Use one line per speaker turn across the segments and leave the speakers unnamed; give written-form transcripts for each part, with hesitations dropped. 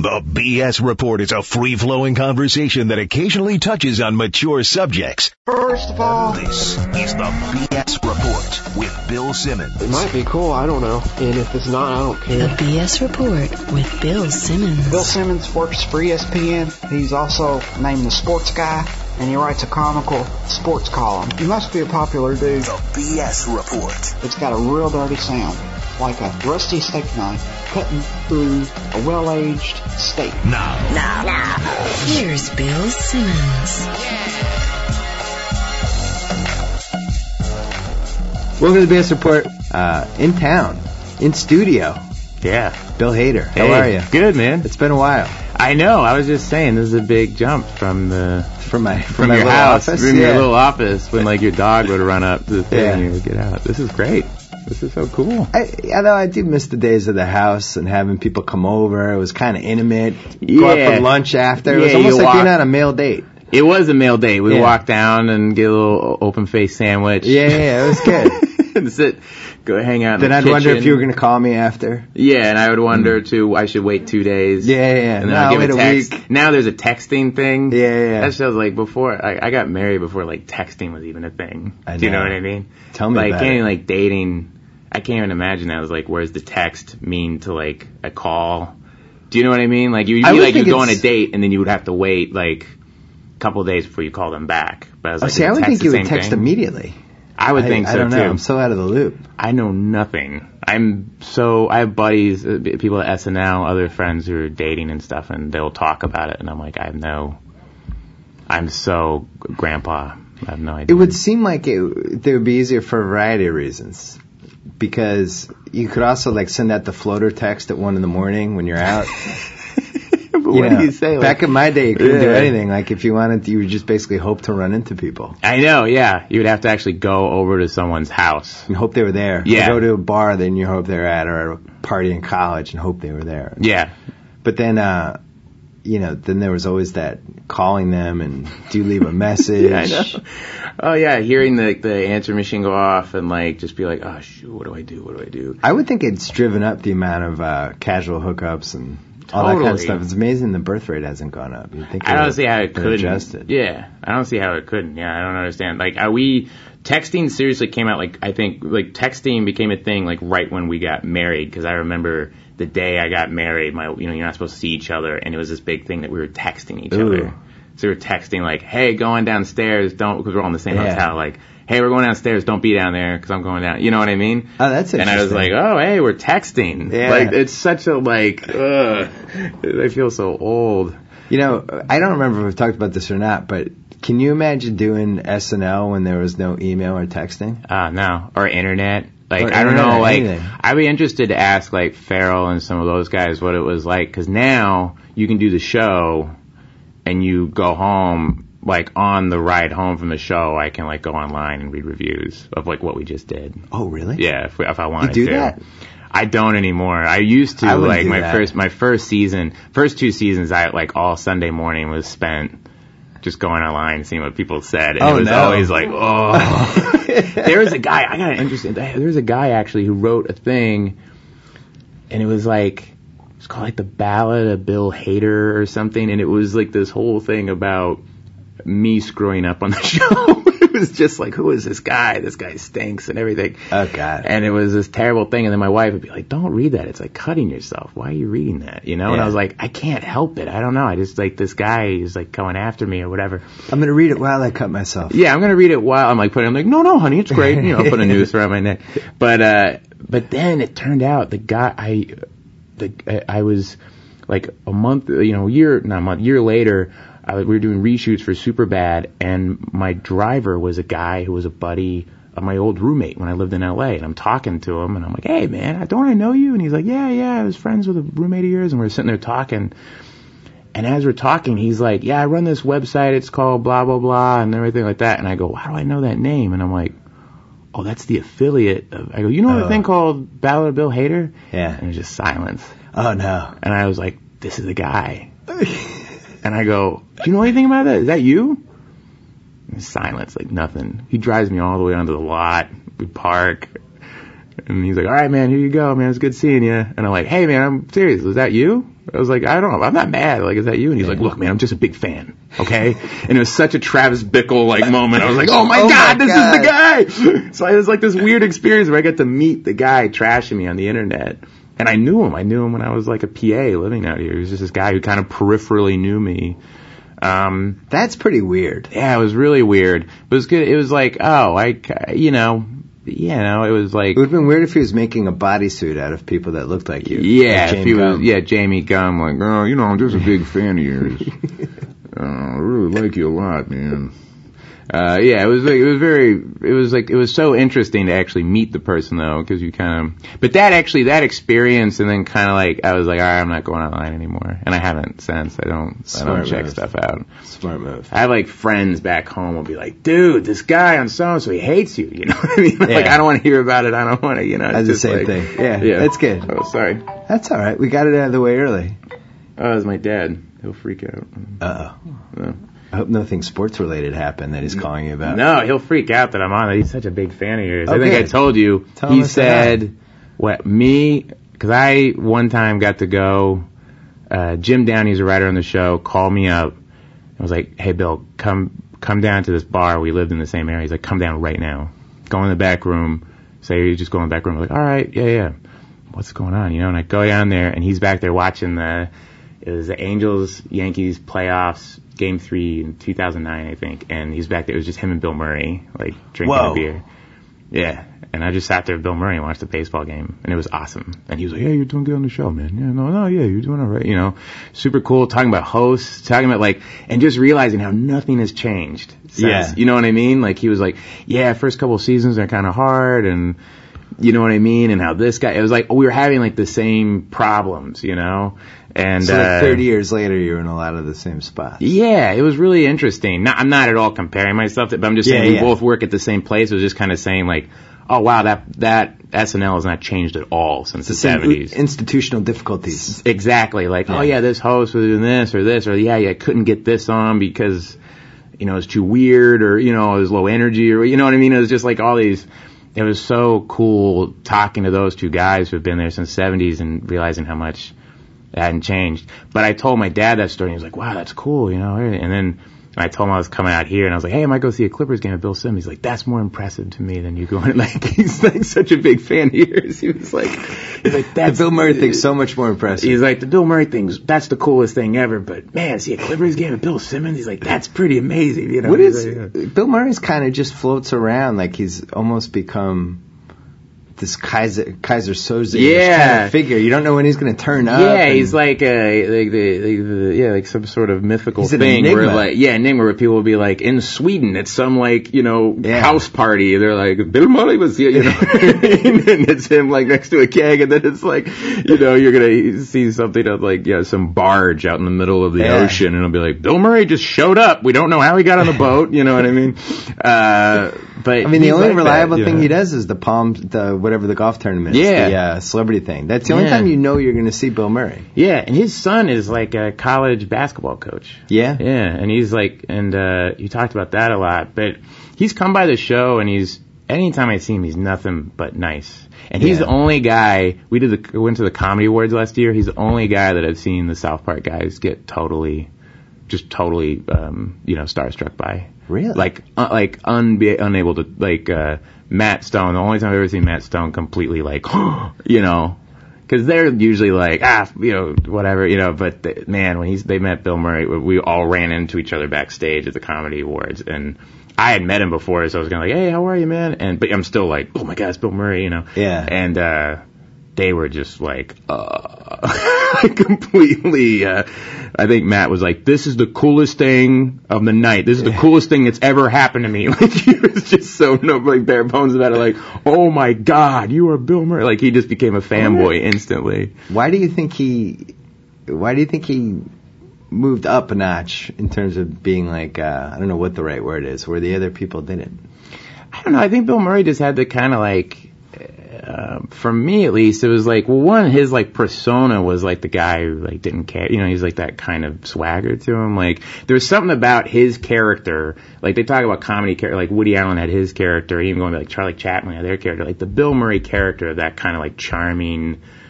The BS Report is a free-flowing conversation that occasionally touches on mature subjects.
First of all,
This is the BS Report with Bill Simmons.
it might be cool, I don't know. And if it's not, I don't
The
care.
BS Report with Bill Simmons.
Bill Simmons works for ESPN. He's also named the sports guy, and he writes a comical sports column. He must be a popular dude.
The BS Report.
It's got a real dirty sound, like a rusty steak knife cutting through a well-aged steak.
Now.
Here's Bill Simmons.
Welcome to the BS Report. In town, in studio,
Yeah.
Bill Hader. How
Hey,
are you?
Good, man.
It's been a while.
I know. I was just saying, this is a big jump from
From
your
my little
house,
office.
from your
Yeah.
little office, when like your dog would run up to the thing
Yeah.
and you would get out. This is great. This is so cool.
Although I do miss the days of the house and having people come over. It was kind of intimate. Go out
Yeah.
for lunch after. It
Yeah,
was almost
you
like being
walk-
on a male date.
It was a male date. We
Yeah.
walked down and get a little open-faced sandwich.
Yeah, it was good.
And sit, go hang out in
Then
the
I'd wonder if
kitchen.
you were going to call me after.
Yeah, and I would wonder too. I should wait 2 days.
Yeah.
And then
No,
I'll give
wait
a
a
text.
week.
Now there's a texting thing.
Yeah.
That shows like before. I got married before like texting was even a thing.
I
Do you know
know.
what I mean?
Tell me
like
about
can't
it.
even, like dating. I can't even imagine that. It was like, where's the text mean to like a call? Do you know what I mean? Like you
I would
like you
think
go on a
it's-
date and then you would have to wait like a couple of days before you call them back. But I was like,
See,
is
I would
text
think
the
you would
same
text
thing?
immediately.
I would think so
I don't know.
too.
I'm so out of the loop.
I know nothing. I have buddies, people at SNL, other friends who are dating and stuff, and they'll talk about it, and I'm like, I'm so grandpa. I have no idea.
It would seem like they would be easier for a variety of reasons. Because you could also like send out the floater text at 1 a.m. when you're out.
But what do you say? Like,
Back in my day, you couldn't do
Yeah.
anything. Like if you wanted to, you would just basically hope to run into people
I know, yeah. You would have to actually go over to someone's house.
and hope they were there.
Yeah.
Or go to a bar, then you hope they're at, or a party in college and hope they were there.
Yeah.
But then, then there was always that calling them and do you leave a message?
I know. Oh yeah, hearing the answer machine go off and like just be like, oh shoot, what do I do?
I would think it's driven up the amount of casual hookups and all that kind of
Totally.
stuff. It's amazing the birth rate hasn't gone up. You'd think
I don't see how it
they're
couldn't.
adjusted.
Yeah, I don't see how it couldn't. Yeah, I don't understand. Like, texting seriously came out, like, I think, like, texting became a thing, like, right when we got married, because I remember the day I got married, you're not supposed to see each other, and it was this big thing that we were texting each
Ooh.
other. So we were texting, like, hey, going downstairs, because we're all in the same
Yeah.
hotel, like, hey, we're going downstairs, don't be down there, because I'm going down, you know what I mean?
Oh, that's interesting.
And I was like, oh, hey, we're texting.
Yeah.
Like, it's such a, like, I feel so old.
You know, I don't remember if we've talked about this or not, but can you imagine doing SNL when there was no email or texting?
No. Or internet. Like,
Or
I don't
internet,
know, like,
anything.
I'd be interested to ask, like, Farrell and some of those guys what it was like, because now you can do the show and you go home, like, on the ride home from the show, I can, like, go online and read reviews of, like, what we just did.
Oh, really?
Yeah, if I wanted
You do
to.
that?
I don't anymore. I used to,
I wouldn't
like,
do that.
my first two seasons, I, like, all Sunday morning was spent just going online and seeing what people said. And
Oh,
it was
no.
always like, oh. There was a guy, I got interested, there was a guy actually who wrote a thing, and it was like, it's called like The Ballad of Bill Hader or something, and it was like this whole thing about me screwing up on the show. It was just like, who is this guy? This guy stinks and everything.
Oh, God.
And it was this terrible thing, and then my wife would be like, don't read that. It's like cutting yourself. Why are you reading that? You know? And
Yeah.
I was like, I can't help it. I don't know. I just like, this guy is like coming after me or whatever.
I'm going to read it while I cut myself.
Yeah, I'm gonna read it while I'm like I'm like, no, honey, it's great. You know, put a noose around my neck. But then it turned out the guy, I was like a month, year later, we were doing reshoots for Superbad, and my driver was a guy who was a buddy of my old roommate when I lived in LA, and I'm talking to him, and I'm like, hey man, don't I know you? And he's like, yeah, I was friends with a roommate of yours, and we're sitting there talking. And as we're talking, he's like, yeah, I run this website, it's called blah, blah, blah, and everything like that. And I go, how do I know that name? And I'm like, oh, that's the affiliate of, I go, you know a thing called Ballad of Bill Hader?
Yeah.
And it's just silence.
Oh, no.
And I was like, this is the guy. And I go, do you know anything about that? Is that you? And silence, like nothing. He drives me all the way onto the lot. We park. And he's like, all right, man, here you go, man. It's good seeing you. And I'm like, hey, man, I'm serious. Was that you? I was like, I don't know. I'm not mad. Like, is that you? And he's like, look, man, I'm just a big fan. Okay. And it was such a Travis Bickle like moment. I was like, oh my God, this is the guy. So it was like this weird experience where I got to meet the guy trashing me on the internet. And I knew him. I knew him when I was like a PA living out here. He was just this guy who kind of peripherally knew me.
That's pretty weird.
Yeah, it was really weird. But it was good. It was like, oh, it was like...
It would have been weird if he was making a bodysuit out of people that looked like you.
Yeah,
like
if he was, Jamie Gum, like, oh, I'm just a big fan of yours. I really like you a lot, man. It was so interesting to actually meet the person though, because you kind of, but that experience, and then kind of like, I was like, all right, I'm not going online anymore. And I haven't since. I don't check stuff out.
Smart move.
I have like friends back home will be like, dude, this guy on so-and-so, he hates you. You know what I mean? Like, I don't want to hear about it. I don't want to,
That's the same thing. Yeah. That's good.
Oh, sorry.
That's all right. We got it out of the way early.
Oh, it was my dad. He'll freak out.
Uh-oh. I hope nothing sports related happened that he's calling you about.
No, he'll freak out that I'm on it. He's such a big fan of yours.
Okay.
I think I told you. He said, because I one time got to go, Jim Downey's a writer on the show, called me up and was like, hey, Bill, come down to this bar. We lived in the same area. He's like, come down right now. Go in the back room. Say, you just go in the back room. I'm like, all right, yeah. What's going on? And I go down there, and he's back there watching it was the Angels-Yankees playoffs, Game 3 in 2009, I think. And he's back there. It was just him and Bill Murray, like, drinking a beer. Yeah. And I just sat there with Bill Murray and watched the baseball game. And it was awesome. And he was like, yeah, you're doing good on the show, man. Yeah, you're doing all right. Super cool. Talking about hosts, talking about, and just realizing how nothing has changed since. You know what I mean? Like, he was like, yeah, first couple of seasons are kind of hard, and you know what I mean? And how this guy, it was like, we were having, the same problems, And
so 30 years later, you're in a lot of the same spots.
Yeah, it was really interesting. I'm not at all comparing myself to, but I'm just saying we both work at the same place. It was just kind of saying oh wow, that SNL has not changed at all since the 70s.
Institutional difficulties.
Exactly. Oh yeah, this host was doing this, or I couldn't get this on because, it's too weird, or, it was low energy, or, you know what I mean? It was just all these. It was so cool talking to those two guys who have been there since the 70s and realizing how much it hadn't changed. But I told my dad that story, and he was like, wow, that's cool, And then I told him I was coming out here, and I was like, hey, I might go see a Clippers game with Bill Simmons. He's like, that's more impressive to me than you going. He's such a big fan of yours. He was like,
that's the Bill Murray thing's so much more impressive.
He's like, the Bill Murray thing's, that's the coolest thing ever. But man, see a Clippers game with Bill Simmons. He's like, that's pretty amazing.
Bill Murray's kind of just floats around like he's almost become this Kaiser Soze kind of figure. You don't know when he's going to turn up.
Yeah, he's like some sort of mythical thing. Enigma, where people will be like, in Sweden, it's some house party. They're like, Bill Murray was here, and it's him next to a keg, and then it's you're going to see something of some barge out in the middle of the ocean, and it'll be like, Bill Murray just showed up. We don't know how he got on the boat. You know what I mean? But
the only reliable thing he does is whatever the golf tournament is, the celebrity thing. That's the only time you're going to see Bill Murray.
Yeah, and his son is a college basketball coach.
Yeah?
Yeah, and he's you talked about that a lot, but he's come by the show, and anytime I see him, he's nothing but nice. And he's the only guy, we went to the Comedy Awards last year, he's the only guy that I've seen the South Park guys get totally starstruck by.
Really?
Unable to, Matt Stone, the only time I've ever seen Matt Stone completely because they're usually whatever, but when they met Bill Murray, we all ran into each other backstage at the Comedy Awards, and I had met him before, so I was kind of hey, how are you, man? But I'm still oh my God, it's Bill Murray,
Yeah.
And, they were just completely, I think Matt was like, this is the coolest thing of the night. This is the coolest thing that's ever happened to me. He was just so bare bones about it. Oh my God, you are Bill Murray. He just became a fanboy instantly.
Why do you think he moved up a notch in terms of being I don't know what the right word is, where the other people didn't?
I don't know. I think Bill Murray just had to kind of for me at least, it was one, his persona was the guy who didn't care. He's that kind of swagger to him. There was something about his character. They talk about comedy character, Woody Allen had his character, even going to Charlie Chaplin had their character. The Bill Murray character, that kind of charming,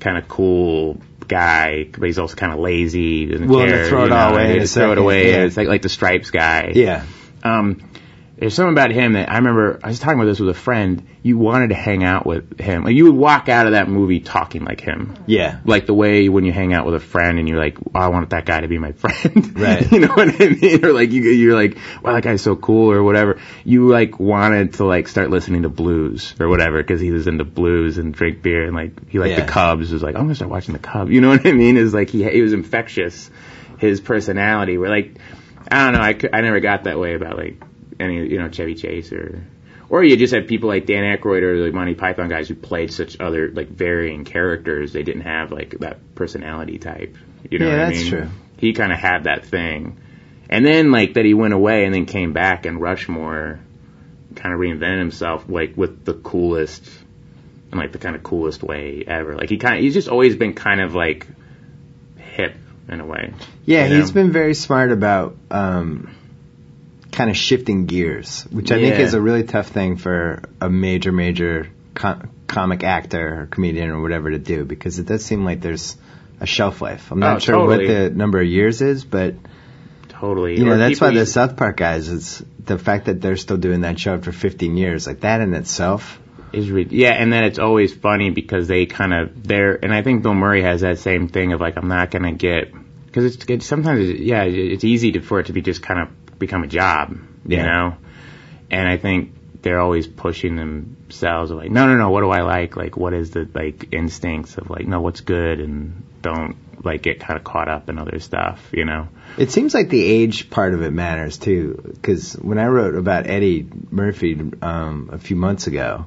kind of cool guy, but he's also kind of lazy. Doesn't
willing
care,
to throw it all away.
Throw it away.
Yeah.
It's like the Stripes guy.
Yeah.
There's something about him that I remember. I was talking about this with a friend. You wanted to hang out with him. Like, you would walk out of that movie talking like him.
Yeah.
Like the way when you hang out with a friend and you're like, oh, I want that guy to be my friend.
Right.
You know what I mean? Or like you're like, wow, that guy's so cool or whatever. You like wanted to like start listening to blues or whatever because he was into blues and drink beer and like he liked the Cubs. It was like, I'm gonna start watching the Cubs. You know what I mean? It's like he was infectious. His personality. Where like, I don't know. I never got that way about like any, Chevy Chase or you just had people like Dan Aykroyd or the Monty Python guys who played such other like varying characters. They didn't have like that personality type. You know what I mean?
Yeah, that's true.
He kind of had that thing. And then like that he went away and then came back and Rushmore kind of reinvented himself like with the coolest and like the kind of coolest way ever. Like he's just always been kind of like hip in a way.
Yeah, he's been very smart about kind of shifting gears, which I think is a really tough thing for a major comic actor or comedian or whatever to do, because it does seem like there's a shelf life. I'm not sure what the number of years is, but
totally.
That's why the South Park guys, it's the fact that they're still doing that show for 15 years, like that in itself
is and then it's always funny because they kind of and I think Bill Murray has that same thing of like, I'm not gonna get, because it's sometimes it's easy for it to be just kind of become a job, you know? And I think they're always pushing themselves like, no, what do I like? Like, what is the, like, instincts of, like, no, what's good, and don't, like, get kind of caught up in other stuff, you know?
It seems like the age part of it matters, too, because when I wrote about Eddie Murphy a few months ago,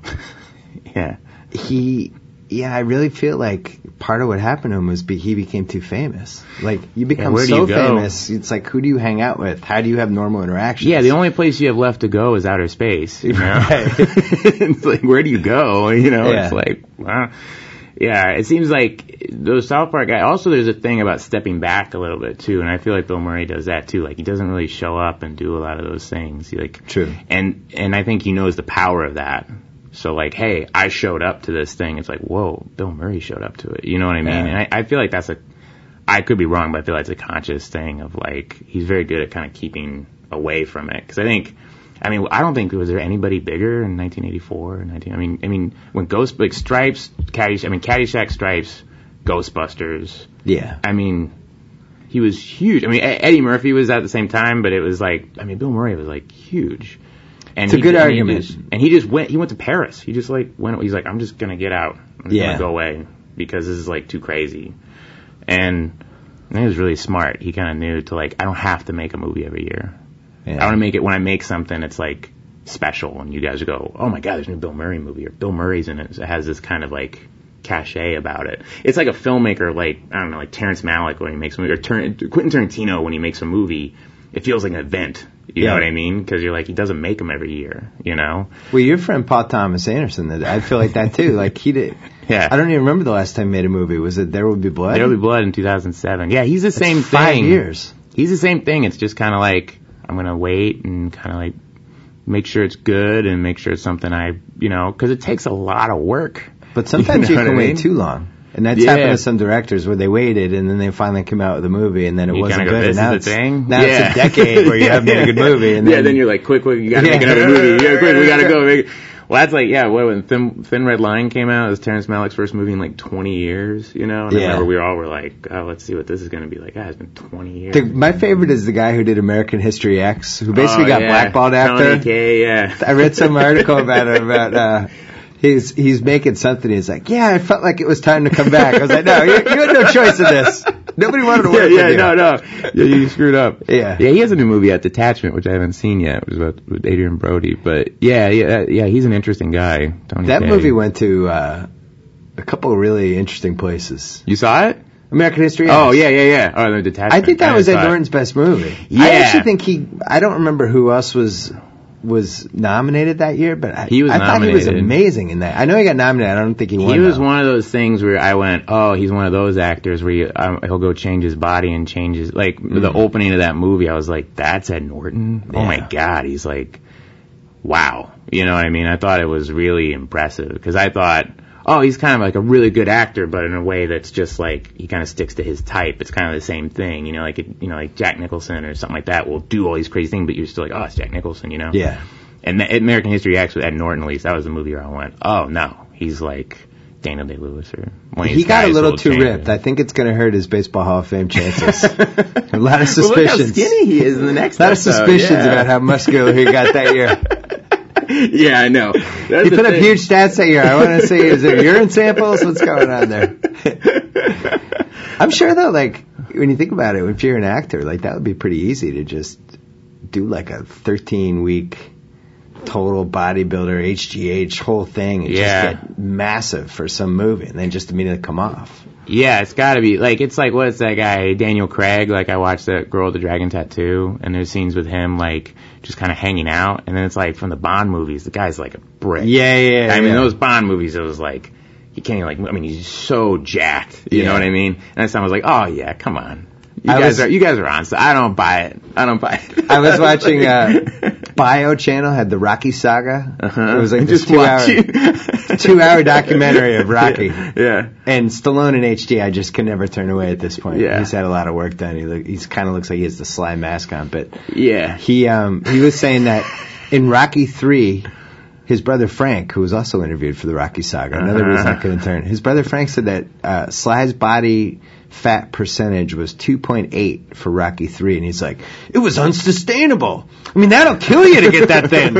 I really feel like part of what happened to him was he became too famous. Like, you become so famous, it's like, who do you hang out with? How do you have normal interactions?
Yeah, the only place you have left to go is outer space, you know? Right. It's like, where do you go? You know, It's like, wow. Yeah, it seems like those South Park guys, also there's a thing about stepping back a little bit, too, and I feel like Bill Murray does that, too. Like, he doesn't really show up and do a lot of those things.
True.
And I think he knows the power of that. So, like, hey, I showed up to this thing. It's like, whoa, Bill Murray showed up to it. You know what I mean? And I feel like that's I could be wrong, but I feel like it's a conscious thing of, like, he's very good at kind of keeping away from it. Because I don't think, was there anybody bigger in 1984? I mean, when Stripes, Caddyshack, Stripes, Ghostbusters.
Yeah.
I mean, he was huge. I mean, Eddie Murphy was at the same time, but it was like, Bill Murray was, like, huge. And
it's a good argument.
He went to Paris. He just like went, he's like, I'm just going to get out. I'm just going to go away because this is like too crazy. And I think it was really smart. He kind of knew to like, I don't have to make a movie every year. Yeah. I want to make it, when I make something, it's like special. And you guys go, oh my God, there's a new Bill Murray movie, or Bill Murray's in it. It has this kind of like cachet about it. It's like a filmmaker, like, I don't know, like Terrence Malick when he makes a movie, or Quentin Tarantino when he makes a movie. It feels like an event. You know what I mean? Because you're like, he doesn't make them every year, you know?
Well, your friend Paul Thomas Anderson, I feel like that too. Like, he did. Yeah. I don't even remember the last time he made a movie. Was it There Will Be Blood?
There Will Be Blood in 2007. Yeah, he's the same thing.
5 years.
He's the same thing. It's just kind of like, I'm going to wait and kind of like make sure it's good and make sure it's something because it takes a lot of work.
But sometimes you can wait too long. And that's happened to some directors where they waited and then they finally come out with a movie and then it wasn't good.
And now it's
a decade where you haven't made a good movie. And
then you're like, quick, you gotta make another movie. Yeah, quick, we gotta go. Well, that's like, when Thin Red Line came out, it was Terrence Malick's first movie in like 20 years, you know? And I remember we all were like, oh, let's see what this is gonna be like. It's been 20 years.
My favorite is the guy who did American History X, who basically got blackballed after.
Tony Kaye,
I read some article about it, He's making something. He's like, I felt like it was time to come back. I was like, no, you had no choice in this. Nobody wanted to work with you.
No. Yeah, you screwed up. Yeah, he has a new movie at Detachment, which I haven't seen yet. It was with Adrian Brody. But yeah, he's an interesting guy. Tony Kaye.
Movie went to a couple of really interesting places.
You saw it?
American History X.
Oh, yeah. Oh, the Detachment.
I think that was Ed Norton's best movie.
Yeah.
I actually think I don't remember who else was nominated that year, but I thought he was amazing in that. I know he got nominated. I don't think he won.
He was one of those things where I went, oh, he's one of those actors where he'll go change his body and change his, like, the opening of that movie, I was like, that's Ed Norton? Yeah. Oh my God. He's like, wow. You know what I mean? I thought it was really impressive because I thought, oh, he's kind of like a really good actor, but in a way that's just like he kind of sticks to his type. It's kind of the same thing, like Jack Nicholson or something like that will do all these crazy things, but you're still like, oh, it's Jack Nicholson,
Yeah.
And American History X with Ed Norton, at least, that was the movie where I went, oh no, he's like Daniel Day-Lewis or one of these
He got a
guys
little
who'll
too
change
ripped.
it.
I think it's going to hurt his Baseball Hall of Fame chances. A lot of
Well, look how
suspicions.
skinny he is in the next
A lot of
episode,
suspicions
yeah.
about how muscular he got that year.
Yeah, I know. That's
He
the
put up
thing.
huge stats that year. I want to see, is there urine samples? What's going on there? I'm sure, though, like, when you think about it, if you're an actor, like, that would be pretty easy to just do, like, a 13-week total bodybuilder, HGH, whole thing, and
Yeah.
just get massive for some movie, and then just immediately come off.
Yeah, it's got to be like it's like what's that guy Daniel Craig? Like I watched that Girl with the Dragon Tattoo, and there's scenes with him like just kind of hanging out, and then it's like from the Bond movies, the guy's like a brick.
Yeah.
I mean those Bond movies, it was like he can't even like. I mean he's so jacked. You know what I mean? And that time I was like, oh yeah, come on. You guys are on. So I don't buy it.
I was watching Bio Channel had the Rocky Saga. It was like this
Just
2 hour documentary of Rocky.
Yeah.
And Stallone in HD, I just could never turn away at this point.
Yeah.
He's had a lot of work done. He's kind of looks like he has the Sly mask on, but
Yeah.
he was saying that in Rocky 3, his brother Frank, who was also interviewed for the Rocky Saga, another reason I couldn't turn. His brother Frank said that Sly's body fat percentage was 2.8 for Rocky 3, and he's like, it was unsustainable. I mean, that'll kill you to get that thin.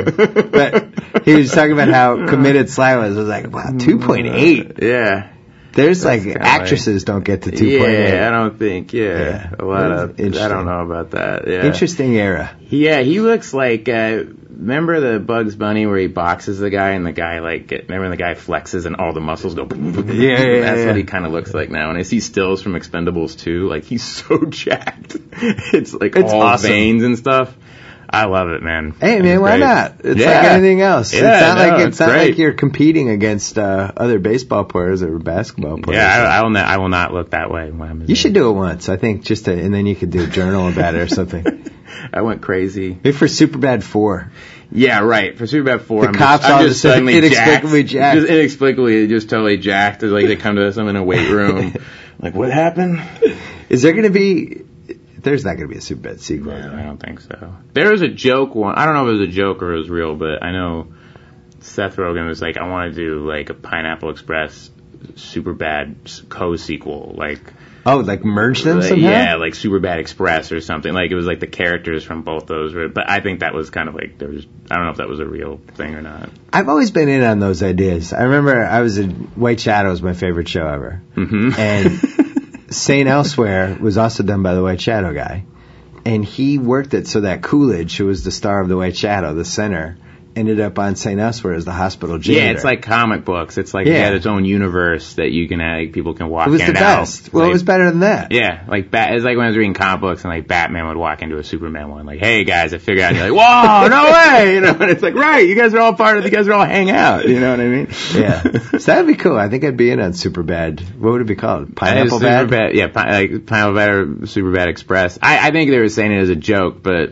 But he was talking about how committed Sly was. I was like, wow, 2.8.
Yeah.
There's like
kinda
actresses don't get to 2.8.
Yeah, I don't think. Yeah. A lot of. I
Interesting.
don't know about that. Yeah.
Interesting era.
Yeah, he looks like. Remember the Bugs Bunny where he boxes the guy and the guy remember when the guy flexes and all the muscles go.
Yeah.
That's what he kind of looks like now. And I see stills from Expendables 2. Like he's so jacked. It's all
awesome.
veins and stuff. I love it, man.
Hey man,
It's
why
great.
not? It's
Yeah.
like anything else.
Yeah,
it's not
great.
like you're competing against other baseball players or basketball players.
Yeah, I will not look that way when I'm.
You should do it once, I think, and then you could do a journal about it or something.
I went crazy.
Maybe for Superbad 4.
Yeah, right. For Superbad 4,
The cops all
I'm
of a
just
sudden
suddenly
inexplicably jacked.
Just inexplicably, just totally jacked. Like they come to us, I'm in a weight room. Like, what happened?
Is there going to be... There's not going to be a Superbad sequel.
No, I don't think so. There was a joke one. I don't know if it was a joke or it was real, but I know Seth Rogen was like, I want to do like a Pineapple Express Superbad co-sequel, like.
Oh, like merge them somehow?
Yeah, like Superbad Express or something. Like it was like the characters from both those. But I think that was kind of like I don't know if that was a real thing or not.
I've always been in on those ideas. I remember White Shadow was my favorite show ever.
Mm-hmm.
And St. Elsewhere was also done by the White Shadow guy. And he worked it so that Coolidge, who was the star of the White Shadow, the center, ended up on St. Elsewhere as the hospital janitor.
Yeah, it's like comic books. It's like it had its own universe that you can people can walk in
It was
and
the
out.
best. Well, it was better than that.
Yeah, like it's like when I was reading comic books and like Batman would walk into a Superman one, like, "Hey guys, I figured out." And you're like, "Whoa, no way!" You know, and it's like, right, you guys are all part of. You guys are all hang out. You know what I mean?
Yeah, so that'd be cool. I think I'd be in on Superbad. What would it be called? Pineapple Bad?
Superbad, yeah, like Pineapple Bad or Superbad Express. I think they were saying it as a joke, but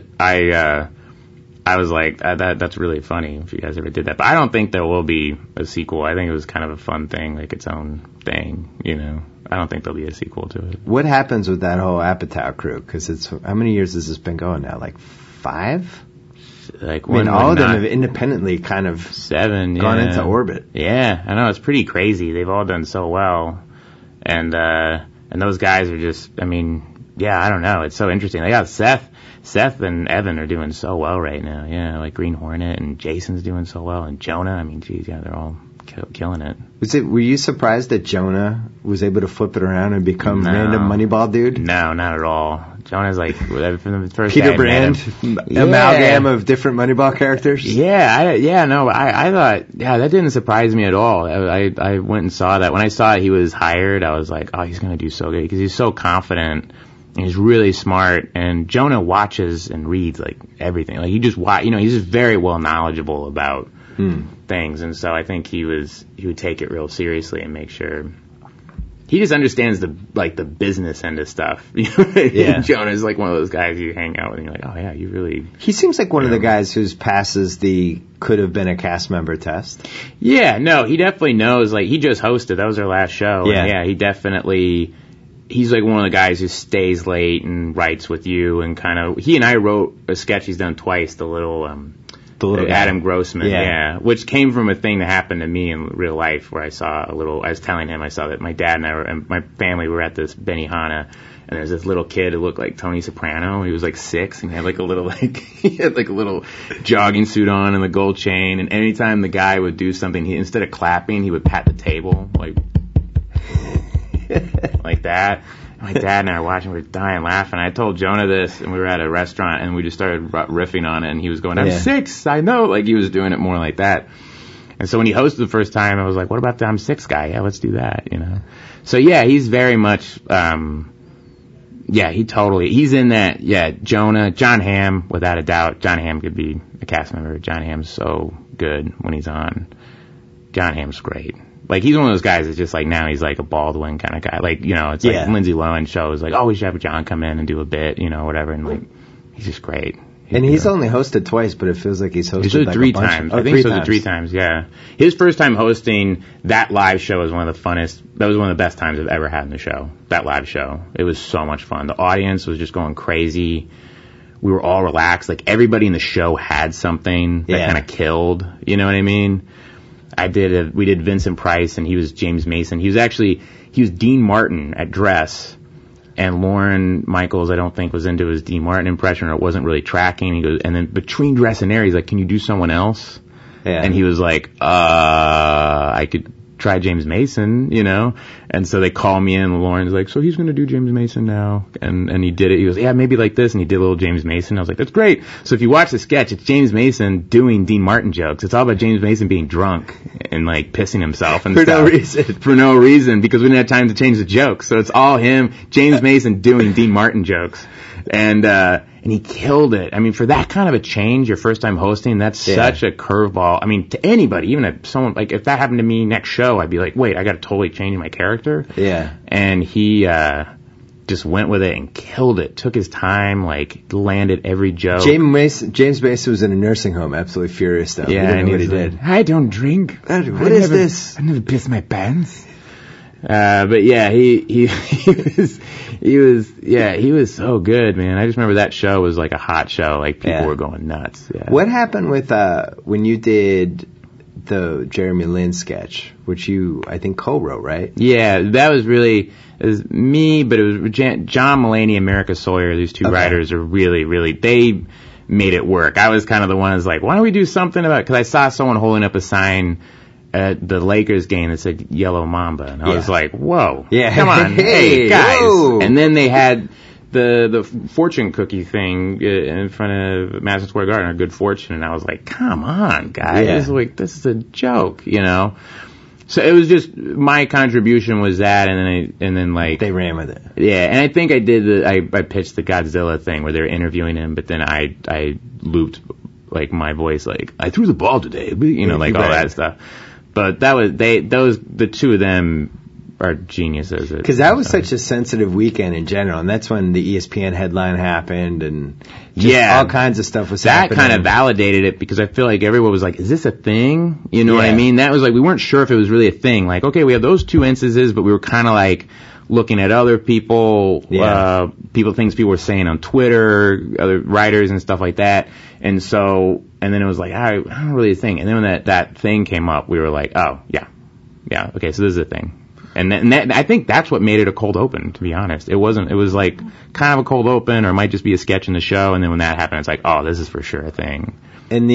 I was like, that's really funny if you guys ever did that. But I don't think there will be a sequel. I think it was kind of a fun thing, like its own thing, you know. I don't think there'll be a sequel to it.
What happens with that whole Apatow crew? Because how many years has this been going now? Like 5?
Like
I mean, all of them have independently kind of
7
gone into orbit.
Yeah, I know, it's pretty crazy. They've all done so well. And those guys are just, I mean, yeah, I don't know. It's so interesting. They got Seth and Evan are doing so well right now. Yeah, like Green Hornet and Jason's doing so well. And Jonah, I mean, geez, yeah, they're all killing it.
Were you surprised that Jonah was able to flip it around and become random Moneyball dude?
No, not at all. Jonah's like, from the first
Peter
day I met
Brand,
him,
amalgam of different Moneyball characters?
I thought, that didn't surprise me at all. I went and saw that. When I saw he was hired, I was like, oh, he's going to do so good because he's so confident. He's really smart, and Jonah watches and reads like everything. Like he just he's just very well knowledgeable about things, and so I think he would take it real seriously and make sure he just understands the business end of stuff. You know what I mean?
Yeah.
Jonah's like one of those guys you hang out with and you're like, oh yeah, you really.
He seems like one of the guys who passes the could have been a cast member test.
Yeah, no, he definitely knows. Like, he just hosted. That was our last show.
Yeah.
And yeah, he definitely. He's like one of the guys who stays late and writes with you and kind of. He and I wrote a sketch he's done twice. The little Adam Grossman, yeah, which came from a thing that happened to me in real life where I was telling him I saw that my dad and my family were at this Benihana, and there's this little kid who looked like Tony Soprano. He was like 6, and he had like a little jogging suit on and the gold chain, and anytime the guy would do something, instead of clapping, he would pat the table, like that. My dad and I were watching, we were dying laughing. I told Jonah this, and we were at a restaurant, and we just started riffing on it, and he was going, I'm 6, I know. Like, he was doing it more like that. And so when he hosted the first time, I was like, what about the I'm 6 guy? Yeah, let's do that, you know. So, yeah, he's very much, he's in that, Jonah, John Hamm, without a doubt. John Hamm could be a cast member. John Hamm's so good when he's on. John Hamm's great. Like, he's one of those guys that's just like, now he's like a Baldwin kind of guy. Like, you know, it's like Lindsay Lohan shows, like, oh, we should have John come in and do a bit, you know, whatever. And like, he's just great.
And he's only hosted twice, but it feels like he's hosted like
3 times. I think he's hosted 3 times, yeah. His first time hosting that live show was one of the funnest, that was one of the best times I've ever had in the show, that live show. It was so much fun. The audience was just going crazy. We were all relaxed. Like, everybody in the show had something that kind of killed, you know what I mean? We did Vincent Price, and he was James Mason. He was Dean Martin at Dress, and Lorne Michaels, I don't think, was into his Dean Martin impression, or it wasn't really tracking. He goes, and then between Dress and Air, he's like, can you do someone else? Yeah. And he was like, I could try James Mason, you know? And so they call me in, and Lauren's like, so he's going to do James Mason now. And he did it. He goes, yeah, maybe like this. And he did a little James Mason. I was like, that's great. So if you watch the sketch, it's James Mason doing Dean Martin jokes. It's all about James Mason being drunk and like pissing himself and
for
stuff.
no reason.
For no reason, because we didn't have time to change the jokes. So it's all him, James Mason doing Dean Martin jokes. And he killed it. I mean, for that kind of a change, your first time hosting, that's such a curveball. I mean, to anybody, even if someone, like, if that happened to me next show, I'd be like, wait, I got to totally change my character.
Yeah.
And he just went with it and killed it. Took his time, like, landed every joke.
James Mason was in a nursing home, absolutely furious though.
Yeah, and
what he did.
I don't drink.
What is this?
I never piss my pants. But yeah, he was so good, man. I just remember that show was like a hot show. Like, people were going nuts. Yeah.
What happened with, when you did the Jeremy Lin sketch, which you, I think, co-wrote, right?
Yeah, that was really, it was me, but it was John Mulaney and America Sawyer. These two writers are really, really, they made it work. I was kind of the one who's like, why don't we do something about, because I saw someone holding up a sign at the Lakers game that said Yellow Mamba, and I was like, whoa, come on, hey guys. Whoa. And then they had the fortune cookie thing in front of Madison Square Garden, or Good Fortune, and I was like, come on, guys, like, this is a joke, you know? So it was just, my contribution was that, and then like
they ran with it.
Yeah, and I think I did I pitched the Godzilla thing where they were interviewing him, but then I looped like my voice, like, I threw the ball today, you know, like all that stuff. But that was, the two of them are geniuses.
Because that was such a sensitive weekend in general, and that's when the ESPN headline happened, and just all kinds of stuff was happening.
That kind of validated it, because I feel like everyone was like, is this a thing? You know what I mean? That was like, we weren't sure if it was really a thing. Like, okay, we have those 2 instances, but we were kind of like looking at other people, things people were saying on Twitter, other writers and stuff like that. And so, and then it was like, I don't really think. And then when that thing came up, we were like, oh, yeah, okay, so this is a thing. And that, I think that's what made it a cold open, to be honest. It was like kind of a cold open, or it might just be a sketch in the show. And then when that happened, it's like, oh, this is for sure a thing.
And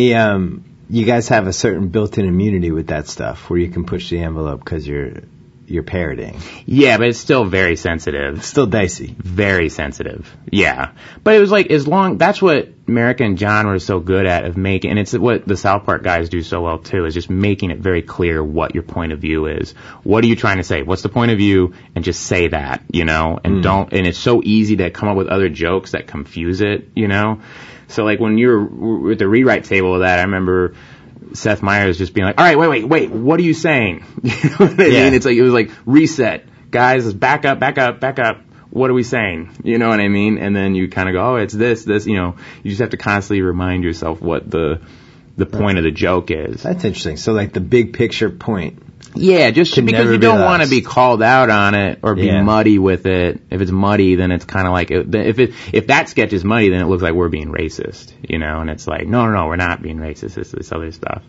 you guys have a certain built-in immunity with that stuff, where you can push the envelope because you're parroting. Yeah,
but it's still very sensitive.
It's still dicey.
Very sensitive. Yeah. But it was like, that's what America and John were so good at, of making, and it's what the South Park guys do so well too, is just making it very clear what your point of view is. What are you trying to say? What's the point of view? And just say that, you know, and and it's so easy to come up with other jokes that confuse it, you know? So like when you were at the rewrite table of that, I remember Seth Meyers just being like, all right, wait, what are you saying? You know what I mean? It's like, it was like, reset, guys, let's back up. What are we saying? You know what I mean? And then you kind of go, oh, it's this, you know, you just have to constantly remind yourself what the point of the joke is.
That's interesting. So like the big picture point.
Yeah, just because you don't want to be called out on it or be muddy with it. If it's muddy, then it's kind of like, if that sketch is muddy, then it looks like we're being racist, you know, and it's like, no, we're not being racist. It's this other stuff.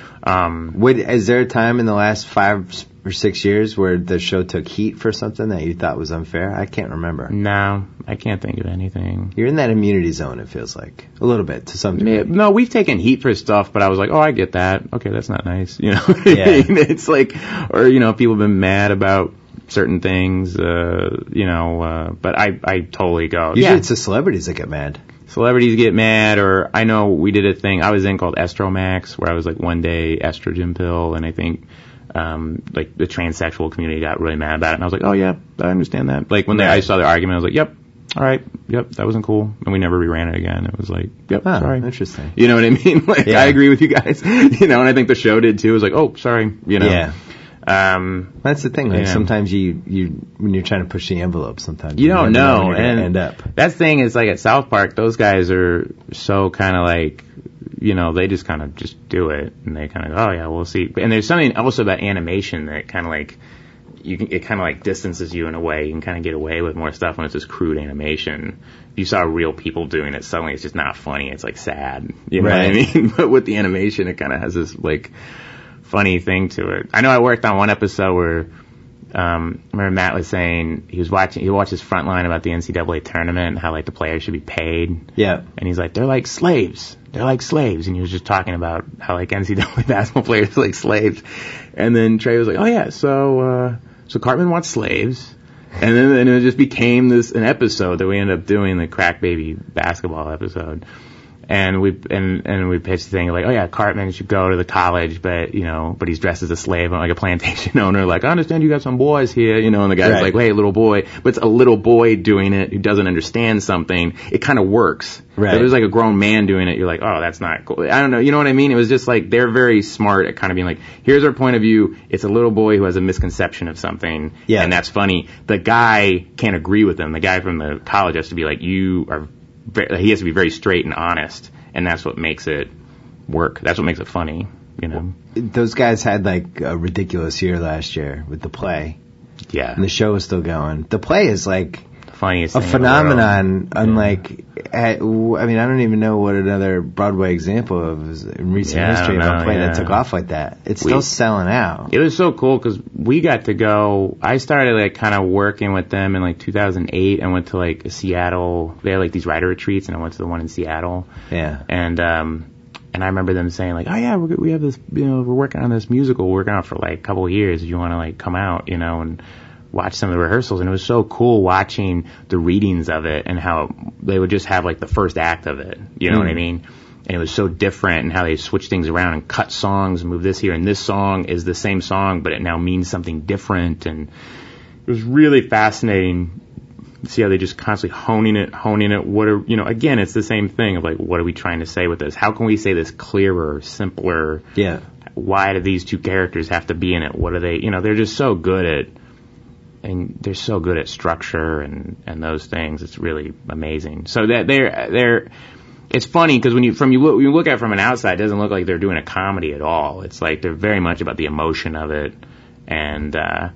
Is there a time in the last 5 or 6 years where the show took heat for something that you thought was unfair? I can't remember.
No, I can't think of anything.
You're in that immunity zone, it feels like. A little bit, to some degree.
No, we've taken heat for stuff, but I was like, oh, I get that. Okay, that's not nice. You know, it's like, or, you know, people have been mad about certain things, you know, but I totally go.
Usually it's the celebrities that get mad.
Celebrities get mad, or I know we did a thing I was in called Estromax, where I was like one day estrogen pill, and I think like the transsexual community got really mad about it, and I was like, oh yeah, I understand that. Like when I saw their argument, I was like, yep, all right, yep, that wasn't cool, and we never reran it again. It was like, yep, sorry.
Interesting.
You know what I mean? Like I agree with you guys, you know, and I think the show did too. It was like, oh, sorry, you know.
Yeah. That's the thing. Like sometimes you when you're trying to push the envelope, sometimes
you don't know, and
end up.
That thing is like at South Park, those guys are so kind of like, you know, they just kind of just do it, and they kind of go, oh yeah, we'll see. And there's something also about animation that kind of like it kind of like distances you in a way. You can kind of get away with more stuff when it's just crude animation. If you saw real people doing it, suddenly it's just not funny. It's like sad. You know what I mean? But with the animation, it kind of has this like funny thing to it. I know I worked on one episode where I remember Matt was saying he watches Frontline about the NCAA tournament and how like the players should be paid. Yeah. And he's like, they're like slaves. And he was just talking about how like NCAA basketball players are like slaves. And then Trey was like, oh yeah, so Cartman wants slaves. And then it just became an episode that we ended up doing, the Crack Baby basketball episode. And we pitched the thing like, oh yeah, Cartman should go to the college, but he's dressed as a slave, like a plantation owner. Like, I understand you got some boys here, and the guy's like, hey, little boy, but it's a little boy doing it who doesn't understand something. It kind of works. Right. If it was like a grown man doing it, you're like, oh, that's not cool. I don't know. You know what I mean? It was just like, they're very smart at kind of being like, here's our point of view. It's a little boy who has a misconception of something. Yeah. And that's funny. The guy can't agree with him. The guy from the college has to be like, he has to be very straight and honest, and that's what makes it work. That's what makes it funny, Those guys had like a ridiculous year last year with the play. Yeah. And the show is still going. The play is like funniest
a phenomenon, unlike, I don't even know what another Broadway example of in recent history of a play that took off like that. It's still selling out.
It was so cool because we got to go, I started like kind of working with them in like 2008. I went to like Seattle, they had like these writer retreats, and I went to the one in Seattle. Yeah. And I remember them saying like, oh yeah, we have this, we're working on this musical, we're working on it for like a couple of years. If you want to like come out, and watch some of the rehearsals, and it was so cool watching the readings of it and how they would just have like the first act of it, you know what I mean? And it was so different, and how they switch things around and cut songs, move this here, and this song is the same song, but it now means something different. And it was really fascinating to see how they just constantly honing it. What are, again, it's the same thing of like, what are we trying to say with this? How can we say this clearer, simpler? Yeah. Why do these two characters have to be in it? What are they, they're just so good at, and they're so good at structure and those things. It's really amazing. So that they're it's funny because when you look at it from an outside, it doesn't look like they're doing a comedy at all. It's like they're very much about the emotion of it, and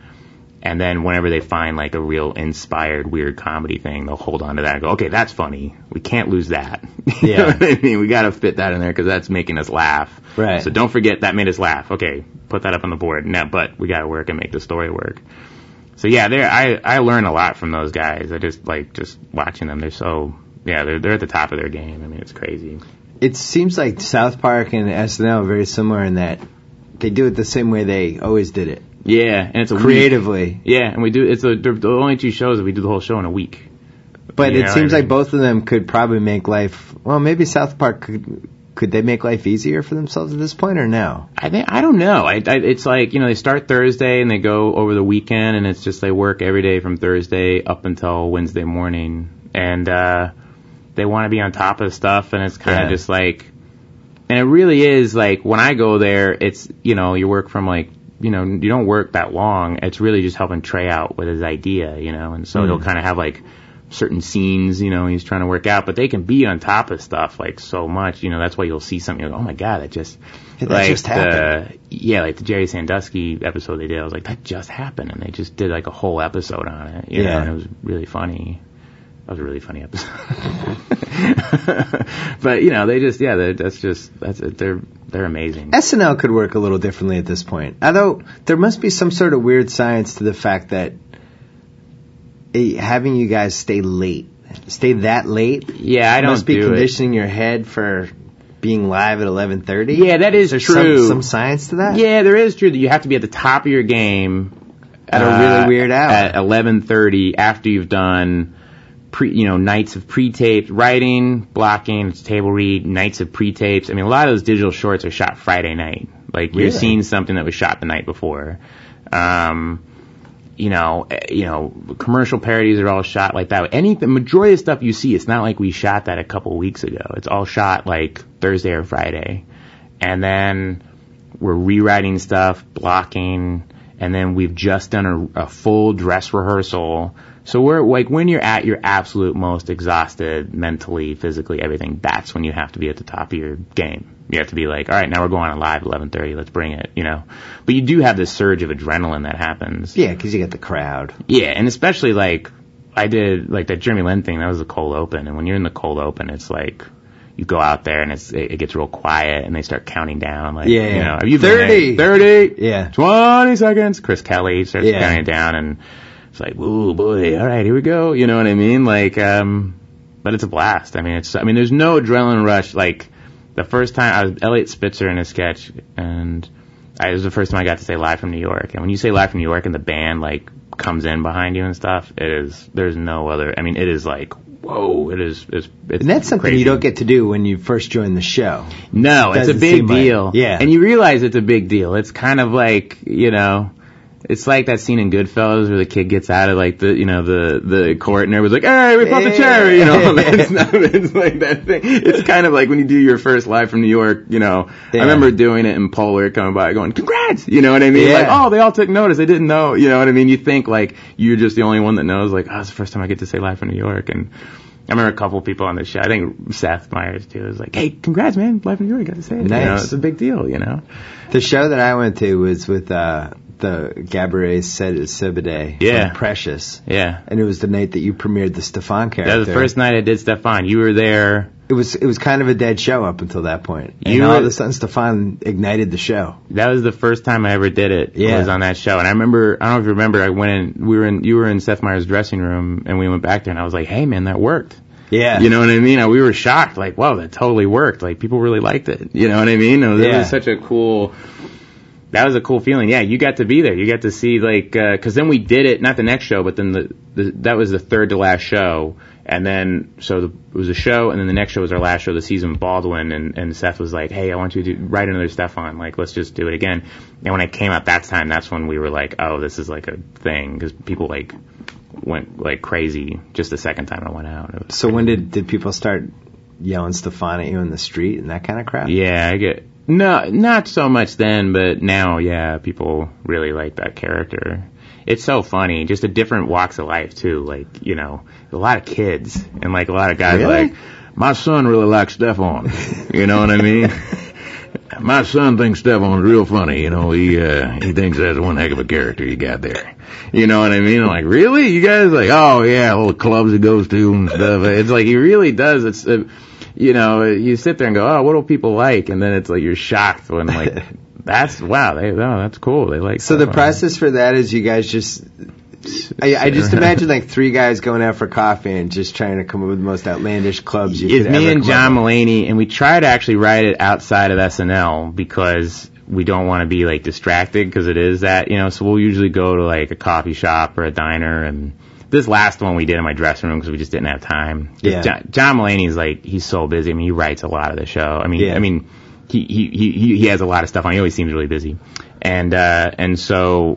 then whenever they find like a real inspired weird comedy thing, they'll hold on to that and go, okay, that's funny. We can't lose that. You know what I mean? We got to fit that in there because that's making us laugh. Right. So don't forget that made us laugh. Okay, put that up on the board. Now, but we got to work and make the story work. So yeah, I learn a lot from those guys. I just like watching them. They're so, they're at the top of their game. I mean, it's crazy.
It seems like South Park and SNL are very similar in that they do it the same way they always did it.
Yeah, and it's
creatively.
Week. Yeah, and we do. They're the only two shows that we do the whole show in a week.
But it seems like both of them could probably make life. Well, maybe South Park could they make life easier for themselves at this point, or no?
I don't know. It's like, they start Thursday and they go over the weekend, and it's just they work every day from Thursday up until Wednesday morning, and they want to be on top of stuff, and it's kind of just like, and it really is like when I go there, it's you work from like you know, you don't work that long. It's really just helping Trey out with his idea, you know, and so he'll kind of have like certain scenes, you know, he's trying to work out, but they can be on top of stuff like so much, you know, that's why you'll see something, you're like, oh my God, that just
happened.
Like the Jerry Sandusky episode they did, I was like, that just happened, and they just did like a whole episode on it, you know, and it was really funny. That was a really funny episode. But, you know, they just, they're amazing.
SNL could work a little differently at this point. Although, there must be some sort of weird science to the fact that having you guys stay that late.
Yeah, I don't
must be conditioning your head for being live at 11:30.
Yeah, that is true.
Some science to that?
Yeah, there is true that you have to be at the top of your game
at a really weird hour.
At 11:30 after you've done nights of pre-taped writing, blocking, it's table read, nights of pre-tapes. I mean, a lot of those digital shorts are shot Friday night. Like, you're seeing something that was shot the night before. Commercial parodies are all shot like that. The majority of stuff you see, it's not like we shot that a couple weeks ago. It's all shot like Thursday or Friday. And then we're rewriting stuff, blocking, and then we've just done a full dress rehearsal. So we're like, when you're at your absolute most exhausted, mentally, physically, everything, that's when you have to be at the top of your game. You have to be like, all right, now we're going on live 11:30, let's bring it, you know. But you do have this surge of adrenaline that happens.
Yeah, because you get the crowd.
Yeah, and especially like, I did like that Jeremy Lin thing, that was the cold open. And when you're in the cold open, it's like, you go out there and it gets real quiet and they start counting down. Like, you know, have you
30,
20 seconds. Chris Kelly starts counting down, and it's like, ooh, boy, all right, here we go. You know what I mean? Like, but it's a blast. I mean, there's no adrenaline rush. Like, the first time I was Elliot Spitzer in a sketch, and it was the first time I got to say Live from New York. And when you say Live from New York and the band like comes in behind you and stuff, there's no other. I mean, it is like, whoa, it's
and that's something
crazy.
You don't get to do when you first join the show.
No, it's a big deal.
Yeah.
And you realize it's a big deal. It's kind of like, you know, it's like that scene in Goodfellas where the kid gets out of like the court and everyone's like, hey, we popped the cherry, you know. It's like that thing. It's kind of like when you do your first Live from New York, you know. Yeah. I remember doing it and Polar coming by going, congrats, you know what I mean? Yeah. Like, oh, they all took notice. I didn't know, you know what I mean? You think like you're just the only one that knows, like, oh, it's the first time I get to say Live from New York. And I remember a couple people on the show, I think Seth Meyers too, was like, hey, congrats, man, Live from New York, I got to say it.
Nice.
You know, it's a big deal, you know.
The show that I went to was with the Gabourey Sidibe from Precious.
Yeah.
And it was the night that you premiered the Stefan character.
That was the first night I did Stefan. You were there.
It was kind of a dead show up until that point. And all of a sudden Stefan ignited the show.
That was the first time I ever did it.
Yeah.
It was on that show. And I remember, I don't know if you remember, you were in Seth Meyers' dressing room, and we went back there, and I was like, hey man, that worked.
Yeah.
You know what I mean? We were shocked, like, wow, that totally worked. Like, people really liked it. You know what I mean? It was such a cool... That was a cool feeling. Yeah, you got to be there. You got to see, like, cause then we did it, not the next show, but then that was the third to last show. And then, it was a show, and then the next show was our last show of the season with Baldwin, and Seth was like, hey, I want you to write another Stefan. Like, let's just do it again. And when I came out that's when we were like, oh, this is like a thing, cause people, like, went, like, crazy just the second time I went out.
So when did people start yelling Stefan at you in the street and that kind of crap?
Yeah, No, not so much then, but now, yeah, people really like that character. It's so funny, just a different walks of life, too. Like, you know, a lot of kids and, like, a lot of guys like, my son really likes Stefan. You know what I mean? My son thinks Stefan's real funny. You know, he thinks that's one heck of a character you got there. You know what I mean? I'm like, really? You guys like, oh, yeah, all the clubs he goes to and stuff. It's like, he really does. It's... you know, you sit there and go, oh, what do people like? And then it's like you're shocked when, like, that's cool. They like.
So the process for that is you guys just, I just imagine like three guys going out for coffee and just trying to come up with the most outlandish clubs you could ever.
It's me and John Mulaney, and we try to actually write it outside of SNL because we don't want to be like distracted because it is that, you know. So we'll usually go to like a coffee shop or a diner and. This last one we did in my dressing room because we just didn't have time. Yeah. John Mulaney's like, he's so busy. I mean, he writes a lot of the show. I mean, he has a lot of stuff on. He always seems really busy. And so,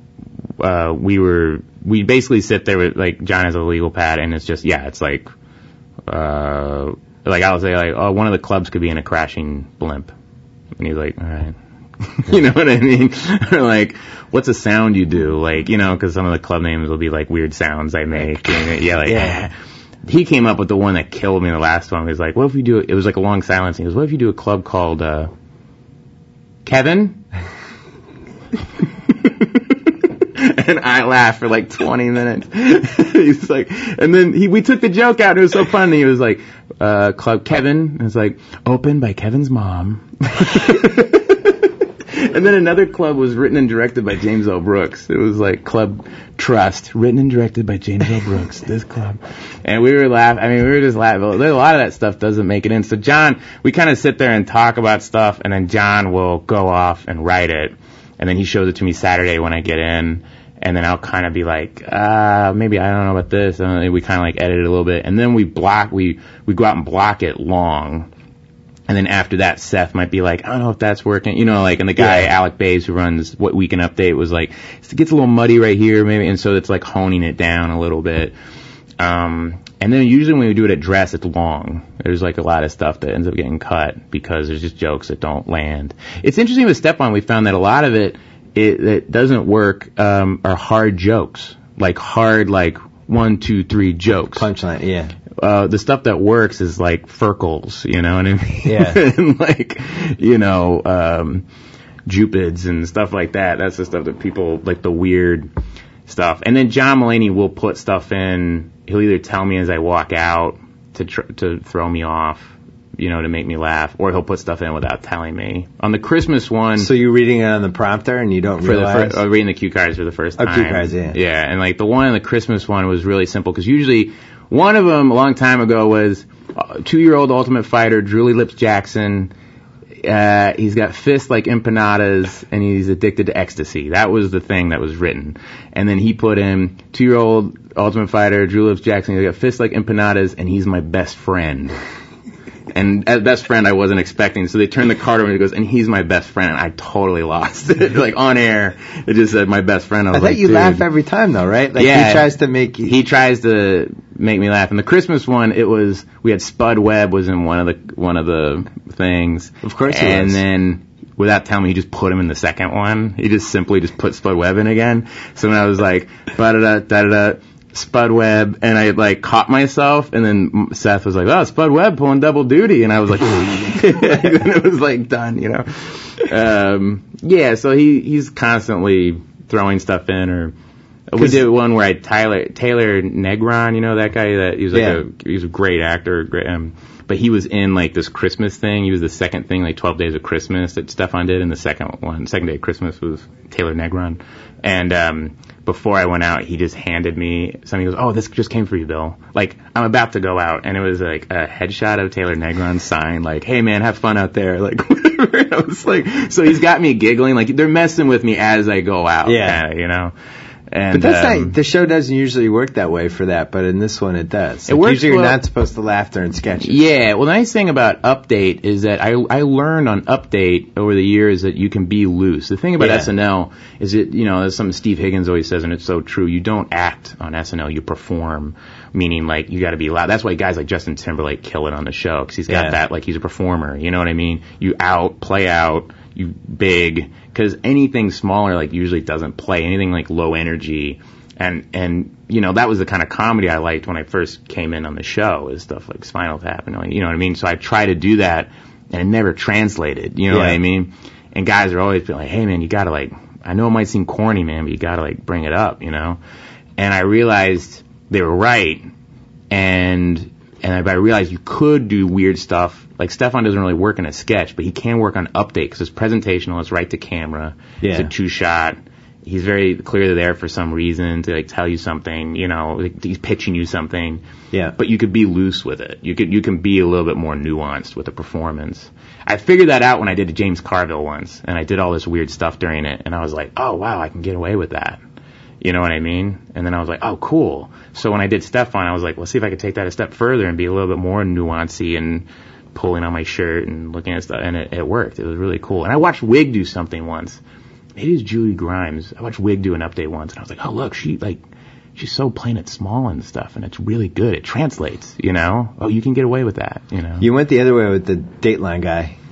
we basically sit there with, like, John has a legal pad and it's just, it's like I'll say like, oh, one of the clubs could be in a crashing blimp. And he's like, all right. You know what I mean? Or like, what's a sound you do? Like, you know, because some of the club names will be like weird sounds I make. And, he came up with the one that killed me the last one. He was like, what if we do it was like a long silence. He goes, what if you do a club called Kevin? And I laughed for like 20 minutes. He's like, and then we took the joke out. And it was so funny. He was like, Club Kevin. And it's like, opened by Kevin's mom. And then another club was written and directed by James L. Brooks. It was like Club Trust, written and directed by James L. Brooks. This club. And we were laughing. I mean, we were just laughing. There's a lot of that stuff doesn't make it in. So John, we kind of sit there and talk about stuff, and then John will go off and write it. And then he shows it to me Saturday when I get in. And then I'll kind of be like, maybe I don't know about this. And we kind of like edit it a little bit. And then we go out and block it long. And then after that, Seth might be like, I don't know if that's working. You know, like, and the guy, Alec Bays, who runs What Weekend Update, was like, it gets a little muddy right here, maybe. And so it's like honing it down a little bit. And then usually when we do it at Dress, it's long. There's like a lot of stuff that ends up getting cut because there's just jokes that don't land. It's interesting with Step On, we found that a lot of it that doesn't work, are hard jokes. Like hard, like 1, 2, 3 jokes.
Punchline, yeah.
The stuff that works is like Furkles, you know what I mean?
Yeah.
And like, you know, Jupids and stuff like that. That's the stuff that people, like the weird stuff. And then John Mulaney will put stuff in. He'll either tell me as I walk out to throw me off, you know, to make me laugh, or he'll put stuff in without telling me. On the Christmas one...
So you're reading it on the prompter and you don't realize?
Reading the cue cards for the first time.
Oh, cue cards, yeah.
Yeah, and like the one on the Christmas one was really simple, because usually one of them a long time ago was 2-year-old Ultimate Fighter, Julie Lips Jackson. He's got fists like empanadas, and he's addicted to ecstasy. That was the thing that was written. And then he put in 2-year-old Ultimate Fighter, Julie Lips Jackson. He's got fists like empanadas, and he's my best friend. And as best friend, I wasn't expecting. So they turned the card over and he goes, and he's my best friend. And I totally lost it. Like on air, it just said my best friend. I was
bet you laugh every time though, right? Like
yeah,
he tries to make you...
He tries to make me laugh. And the Christmas one, we had Spud Webb was in one of the things.
Of course he was.
And then without telling me, he just put him in the second one. He just simply put Spud Webb in again. So when I was like, da-da-da, Spud Webb, and I like caught myself, and then Seth was like, "Oh, Spud Webb pulling double duty," and I was like, and it was like done, you know. Yeah, so he's constantly throwing stuff in, or we did one where Taylor Negron, you know that guy that he was like he was a great actor, but he was in like this Christmas thing. He was the second thing, like 12 Days of Christmas that Stefan did, and the second day of Christmas was Taylor Negron, and before I went out, he just handed me something. He goes, "Oh, this just came for you, Bill." Like, I'm about to go out, and it was like a headshot of Taylor Negron's sign, like, "Hey, man, have fun out there." Like, whatever. And I was like, so he's got me giggling. Like, they're messing with me as I go out.
Yeah.
You know? And,
but that's not, the show doesn't usually work that way for that, but in this one it does.
It works.
Usually you're not supposed to laugh during sketches.
Yeah, well, the nice thing about Update is that I learned on Update over the years that you can be loose. The thing about SNL is that's something Steve Higgins always says, and it's so true. You don't act on SNL, you perform, meaning like you got to be loud. That's why guys like Justin Timberlake kill it on the show, because he's got that, like he's a performer. You know what I mean? You play out, you big, because anything smaller like usually doesn't play. Anything like low energy, and you know, that was the kind of comedy I liked when I first came in on the show, is stuff like Spinal Tap, and you know what I mean. So I try to do that, and it never translated. You know what I mean? And guys are always like, "Hey man, you gotta like, I know it might seem corny, man, but you gotta like bring it up," you know. And I realized they were right, and I realized you could do weird stuff. Like, Stefan doesn't really work in a sketch, but he can work on Update, because it's presentational, it's right to camera. Yeah. It's a 2-shot. He's very clearly there for some reason to, like, tell you something, you know, like, he's pitching you something.
Yeah.
But you could be loose with it. You can be a little bit more nuanced with the performance. I figured that out when I did a James Carville once, and I did all this weird stuff during it, and I was like, oh, wow, I can get away with that. You know what I mean? And then I was like, oh, cool. So when I did Stefan, I was like, let's see if I could take that a step further and be a little bit more nuancey and pulling on my shirt and looking at stuff, and it worked. It was really cool. And I watched Wig do something once. Maybe it was Julie Grimes. I watched Wig do an Update once, and I was like, oh, look, she's so playing it small and stuff, and it's really good. It translates, you know? Oh, you can get away with that, you know?
You went the other way with the Dateline guy.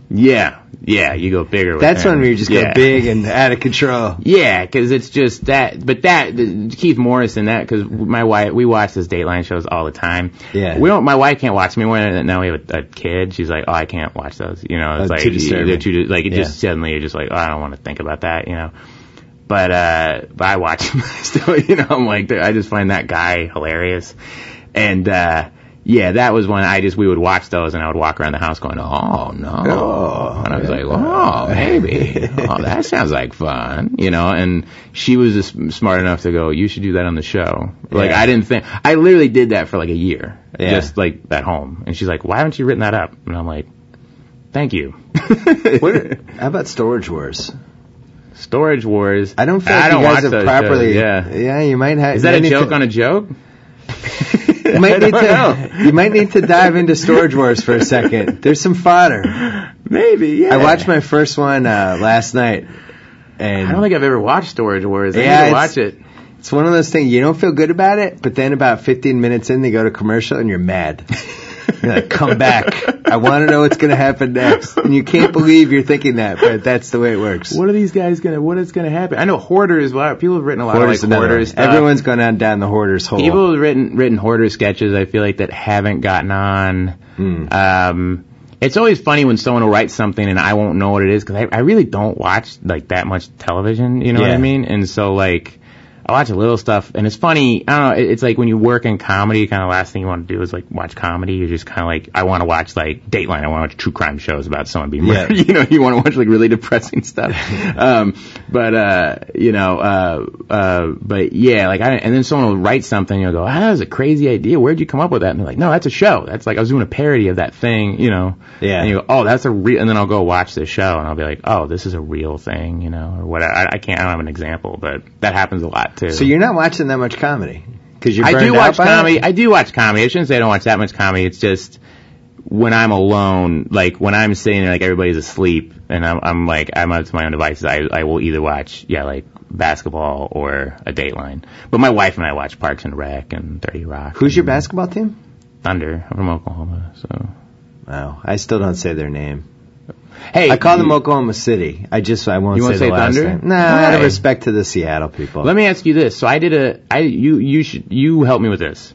Yeah, you go bigger with
That's
him.
when you just go big and out of control.
Yeah, because it's just that. But Keith Morrison, because we watch those Dateline shows all the time.
Yeah.
My wife can't watch me when now we have a kid. She's like, oh, I can't watch those. It's like
too disturbing.
Just suddenly you're just like, oh, I don't want to think about that. But I watch him still. I'm like, I just find that guy hilarious, and. Yeah, that was when we would watch those, and I would walk around the house going, oh, no. And I was like, oh, maybe. Oh, that sounds like fun. And she was just smart enough to go, you should do that on the show. Like, I literally did that for like a year. Yeah. Just like at home. And she's like, why haven't you written that up? And I'm like, thank you.
How about Storage Wars?
Storage Wars.
I don't feel like you guys have properly.
Shows,
yeah, you might have.
Is that a joke on a joke?
You might need to dive into Storage Wars for a second. There's some fodder.
Maybe, yeah.
I watched my first one last night. And
I don't think I've ever watched Storage Wars. I need to watch it.
It's one of those things, you don't feel good about it, but then about 15 minutes in, they go to commercial and you're mad. You're like, come back. I want to know what's going to happen next. And you can't believe you're thinking that, but that's the way it works.
What is going to happen? I know Hoarders, people have written a lot of Hoarders stuff.
Everyone's gone down the Hoarders hole.
People have written Hoarder sketches, I feel like, that haven't gotten on. It's always funny when someone will write something and I won't know what it is, because I really don't watch, like, that much television, you know what I mean? And so, like, I watch a little stuff, and it's funny. I don't know. It's like when you work in comedy, kind of last thing you want to do is like watch comedy. You're just kind of like, I want to watch like Dateline. I want to watch true crime shows about someone being murdered. You want to watch like really depressing stuff. But yeah, like and then someone will write something. And you'll go, that was a crazy idea. Where'd you come up with that? And they're like, no, that's a show. That's like I was doing a parody of that thing. Yeah. And you go, oh, that's a real. And then I'll go watch this show, and I'll be like, oh, this is a real thing. Or whatever. I don't have an example, but that happens a lot. Too.
So you're not watching that much comedy? Because you're burned
I do
out
watch
by
comedy.
it?
I do watch comedy. I shouldn't say I don't watch that much comedy. It's just when I'm alone, like when I'm sitting there, like everybody's asleep, and I'm up to my own devices. I will either watch like basketball or a Dateline. But my wife and I watch Parks and Rec and 30 Rock.
Who's your basketball team?
Thunder. I'm from Oklahoma. So.
Wow, I still don't say their name.
Hey,
I call them Oklahoma City. I won't say the last
Thunder?
name. No, out of respect to the Seattle people.
Let me ask you this. So you help me with this.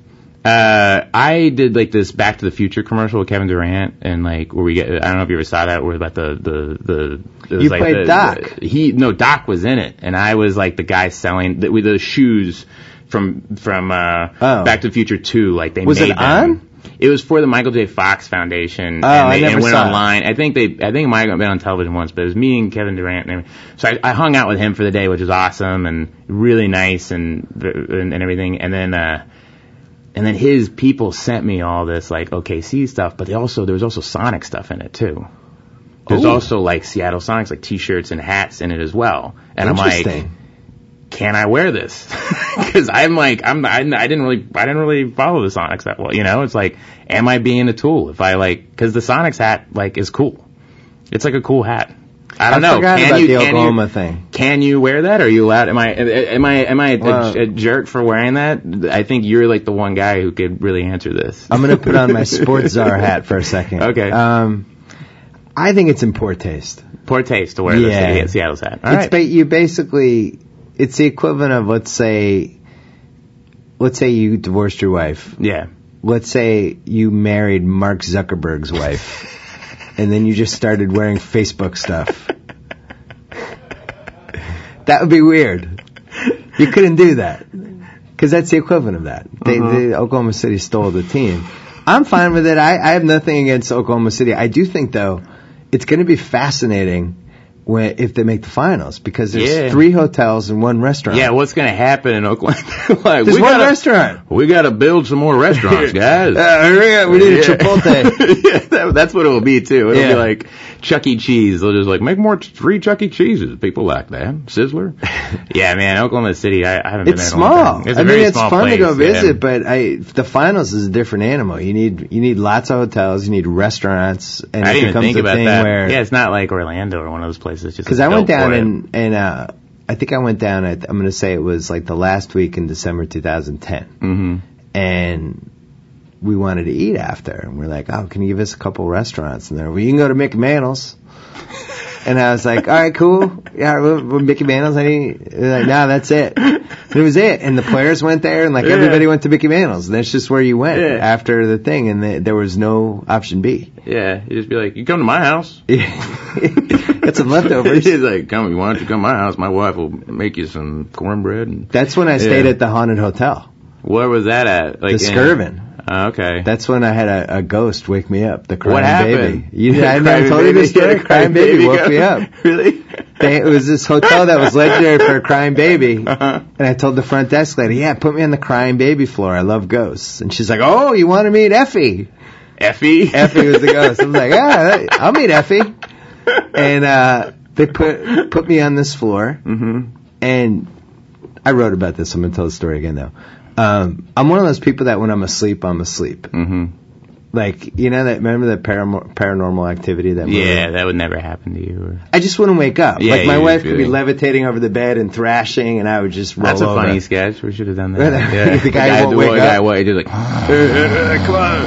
I did like this Back to the Future commercial with Kevin Durant, and like where I don't know if you ever saw that, where about
you like played Doc.
Doc was in it, and I was like the guy selling with the shoes from Back to the Future 2. Like they
was
made
it on?
It was for the Michael J. Fox Foundation, and
I never
went
saw
online. I think it might have been on television once, but it was me and Kevin Durant. So I hung out with him for the day, which was awesome and really nice and everything. And then his people sent me all this like OKC stuff, but there was also Sonic stuff in it too. There's also like Seattle Sonics, like T-shirts and hats in it as well. And I'm like, can I wear this? Because I didn't really follow the Sonics that well. It's like, am I being a tool? If I because the Sonics hat is cool. It's like a cool hat. I don't know.
Forgot about the Oklahoma thing.
Can you wear that? Are you allowed? Am I a jerk for wearing that? I think you're like the one guy who could really answer this.
I'm gonna put on my Sports Czar hat for a second.
Okay.
I think it's in poor taste.
Poor taste to wear the Seattle's hat. All right.
It's the equivalent of let's say you divorced your wife.
Yeah.
Let's say you married Mark Zuckerberg's wife, and then you just started wearing Facebook stuff. That would be weird. You couldn't do that because that's the equivalent of that. The Oklahoma City stole the team. I'm fine with it. I have nothing against Oklahoma City. I do think though it's going to be fascinating if they make the finals, because there's 3 hotels and 1 restaurant.
Yeah, what's going to happen in Oakland?
There's 1 restaurant.
We got to build some more restaurants, guys.
We need a Chipotle.
That's what it will be too. It'll be like Chuck E. Cheese. They'll just make more free Chuck E. Cheeses. People like that. Sizzler. Yeah, man, Oklahoma City. I haven't been there.
It's small. It's fun
place,
to go visit, but the finals is a different animal. You need lots of hotels. You need restaurants. And
I didn't even think about that. It's not like Orlando or one of those places.
Because I went down and I think I went down. I'm going to say it was like the last week in December 2010.
Mm-hmm.
And we wanted to eat after. And we're like, oh, can you give us a couple restaurants? And they're, well, you can go to Mickey Mantle's. And I was like, all right, cool. Yeah, we're Mickey Mantle's. They're like, nah, that's it. And it was it. And the players went there, and everybody went to Mickey Mantle's. And that's just where you went after the thing. And there was no option B.
Yeah, you just be like, you come to my house.
Get some leftovers.
He's like, why don't you come to my house? My wife will make you some cornbread. And
that's when I stayed at the haunted hotel.
Where was that at?
Like the Skirvin.
Okay.
That's when I had a ghost wake me up. The crying
what happened?
baby. I never told you this story. Crying baby woke me up.
Really?
It was this hotel that was legendary for a crying baby. And I told the front desk lady, yeah, put me on the crying baby floor. I love ghosts. And she's like, oh, you want to meet Effie?
Effie?
Effie was the ghost. I was like, yeah, I'll meet Effie. And they put me on this floor. Mm-hmm. And I wrote about this. I'm going to tell the story again, though. I'm one of those people that when I'm asleep, I'm asleep. Mm-hmm. Like, you know, remember that Paranormal Activity? That movie?
Yeah, that would never happen to you. Or...
I just wouldn't wake up. Yeah, like, my wife could be levitating over the bed and thrashing, and I would just roll over.
That's a funny sketch. We should have done that. Yeah.
The guy won't wake up.
He's like, come on.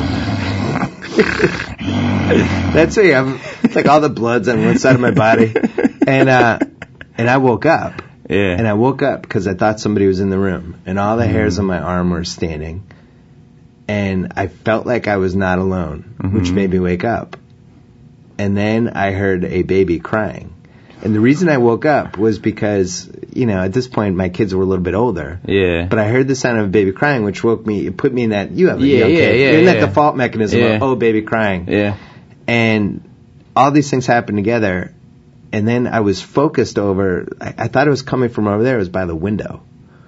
That's me. It's like all the blood's on one side of my body. And I woke up.
Yeah.
And I woke up because I thought somebody was in the room, and all the hairs on my arm were standing. And I felt like I was not alone, which made me wake up. And then I heard a baby crying. And the reason I woke up was because, you know, at this point my kids were a little bit older.
Yeah.
But I heard the sound of a baby crying, which woke me, it put me in that, you have a young kid. You're in that default mechanism of, oh, baby crying.
Yeah.
And all these things happened together. And then I was focused over, I thought it was coming from over there, it was by the window.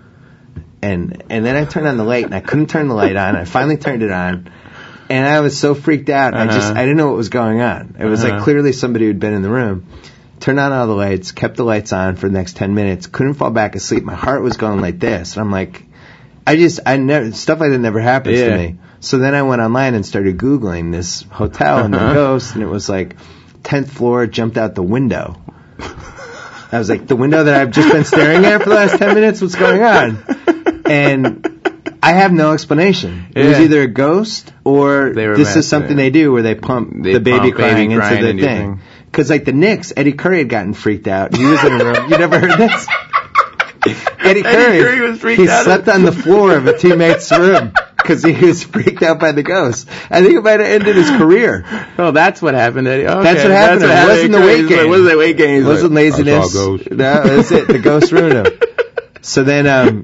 And then I turned on the light, and I couldn't turn the light on. I finally turned it on, and I was so freaked out. I didn't know what was going on. It was like clearly somebody who'd been in the room. Turned on all the lights, kept the lights on for the next 10 minutes, couldn't fall back asleep. My heart was going like this. And I'm like, stuff like that never happens to me. So then I went online and started Googling this hotel and the ghost, and it was like, 10th floor, jumped out the window. I was like, the window that I've just been staring at for the last 10 minutes, what's going on? And I have no explanation. It was either a ghost or this is something they do where they pump the baby crying into the thing. Because like the Knicks, Eddie Curry had gotten freaked out. He was in a room. You never heard this? Eddie Curry
was freaked out.
He slept on the floor of a teammate's room. Because he was freaked out by the ghost. I think it might have ended his career.
Oh, that's what happened, Eddie. Okay.
That's what happened. It wasn't the weight gain.
It wasn't the weight gain.
It wasn't laziness. No, that's it. The ghost ruined him. So then,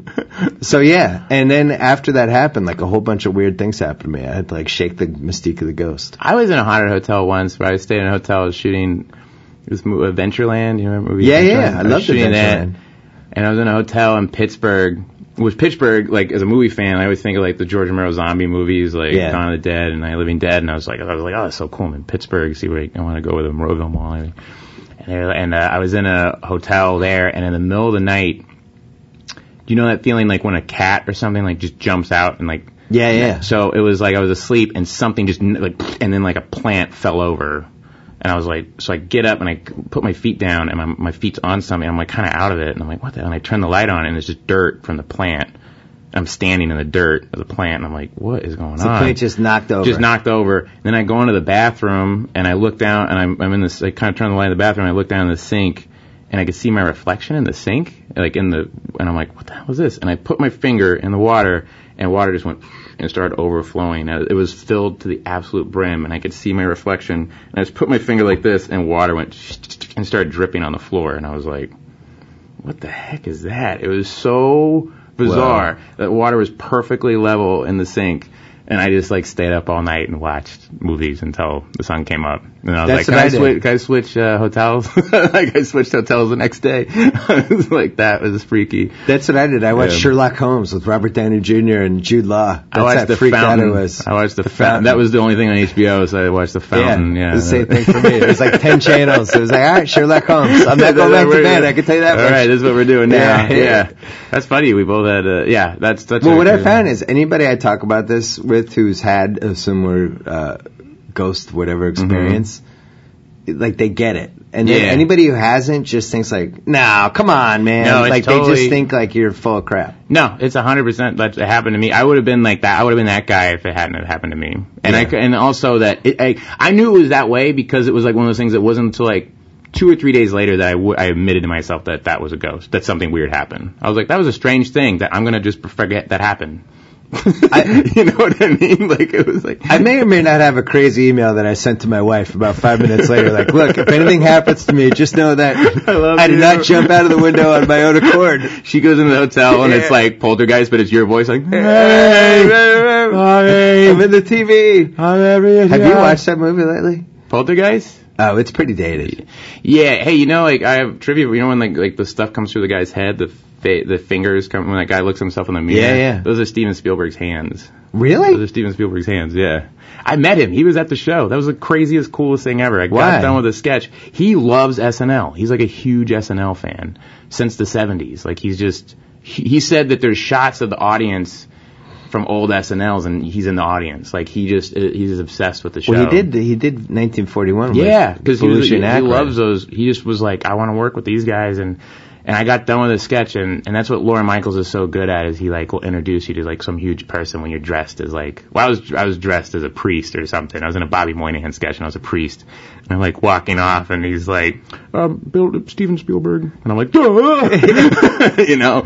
and then after that happened, like a whole bunch of weird things happened to me. I had to like shake the mystique of the ghost.
I was in a haunted hotel once, where I stayed in a hotel. I was shooting this movie, Adventureland. You remember?
Yeah. I loved Adventureland.
And I was in a hotel in Pittsburgh. With Pittsburgh, like, as a movie fan, I always think of, like, the George Romero zombie movies, like, Dawn of the Dead and Night of the Living Dead, and I was like, oh, that's so cool. I'm in Pittsburgh, see where I want to go with a Monroeville Mall. And I was in a hotel there, and in the middle of the night, do you know that feeling, like, when a cat or something, like, just jumps out and, like...
Yeah.
So it was like I was asleep, and something just, like, and then, like, a plant fell over. And I was like, so I get up and I put my feet down, and my feet's on something. I'm like kind of out of it, and I'm like, what the hell? And I turn the light on, and it's just dirt from the plant. I'm standing in the dirt of the plant, and I'm like, what is going on?
The plant just knocked over.
Just knocked over. And then I go into the bathroom, and I look down, and I'm in this. I kind of turn the light in the bathroom, and I look down in the sink, and I could see my reflection in the sink, like and I'm like, what the hell is this? And I put my finger in the water, and water just went and started overflowing. It was filled to the absolute brim, and I could see my reflection. And I just put my finger like this, and water went and started dripping on the floor. And I was like, what the heck is that? It was so bizarre. Wow. That water was perfectly level in the sink. And I just, like, stayed up all night and watched movies until the sun came up. And I was like, can I switch hotels? Like, I switched hotels the next day. I was like, that was freaky.
That's what I did. I watched Sherlock Holmes with Robert Downey Jr. and Jude Law.
I watched The Fountain. I watched The Fountain. That was the only thing on HBO, so I watched The Fountain. Yeah,
the same thing for me. It was like 10 channels. It was like, all right, Sherlock Holmes. I'm not going back to bed. I can tell you that much.
All right, this is what we're doing now. Yeah. That's funny. We both had, that's such
Well, what I found is anybody I talk about this with who's had a similar ghost whatever experience, like they get it. And then anybody who hasn't just thinks like, nah, come on, man.
No,
like
totally,
they just think like you're full of crap.
No, it's 100% that happened to me. I would have been like that. I would have been that guy if it hadn't have happened to me. And and also that I knew it was that way because it was like one of those things that wasn't until like 2 or 3 days later that I admitted to myself that was a ghost, that something weird happened. I was like, that was a strange thing that I'm going to just forget that happened. You know what I mean? Like, it was like,
I may or may not have a crazy email that I sent to my wife about 5 minutes later. Like, look, if anything happens to me, just know that I did not jump out of the window on my own accord.
She goes into the hotel and it's like Poltergeist, but it's your voice like,
hey, I'm in the TV. Have you watched that movie lately?
Poltergeist?
Oh, it's pretty dated.
Yeah. Hey, you know, like I have trivia. You know when like the stuff comes through the guy's head, the fingers come when that guy looks himself in the mirror.
Yeah.
Those are Steven Spielberg's hands.
Really?
Those are Steven Spielberg's hands. Yeah. I met him. He was at the show. That was the craziest, coolest thing ever. I got done with a sketch. He loves SNL. He's like a huge SNL fan since the 70s. Like he said that there's shots of the audience from old SNLs, and he's in the audience. Like he's obsessed with the show.
Well, he did 1941.
Yeah, because he
Aykroyd.
loves those. He just was like, I want to work with these guys, and I got done with a sketch, and that's what Lorne Michaels is so good at, is he like will introduce you to like some huge person when you're dressed as like, well, I was dressed as a priest or something. I was in a Bobby Moynihan sketch, and I was a priest, and I'm like walking off, and he's like, Steven Spielberg, and I'm like, you know,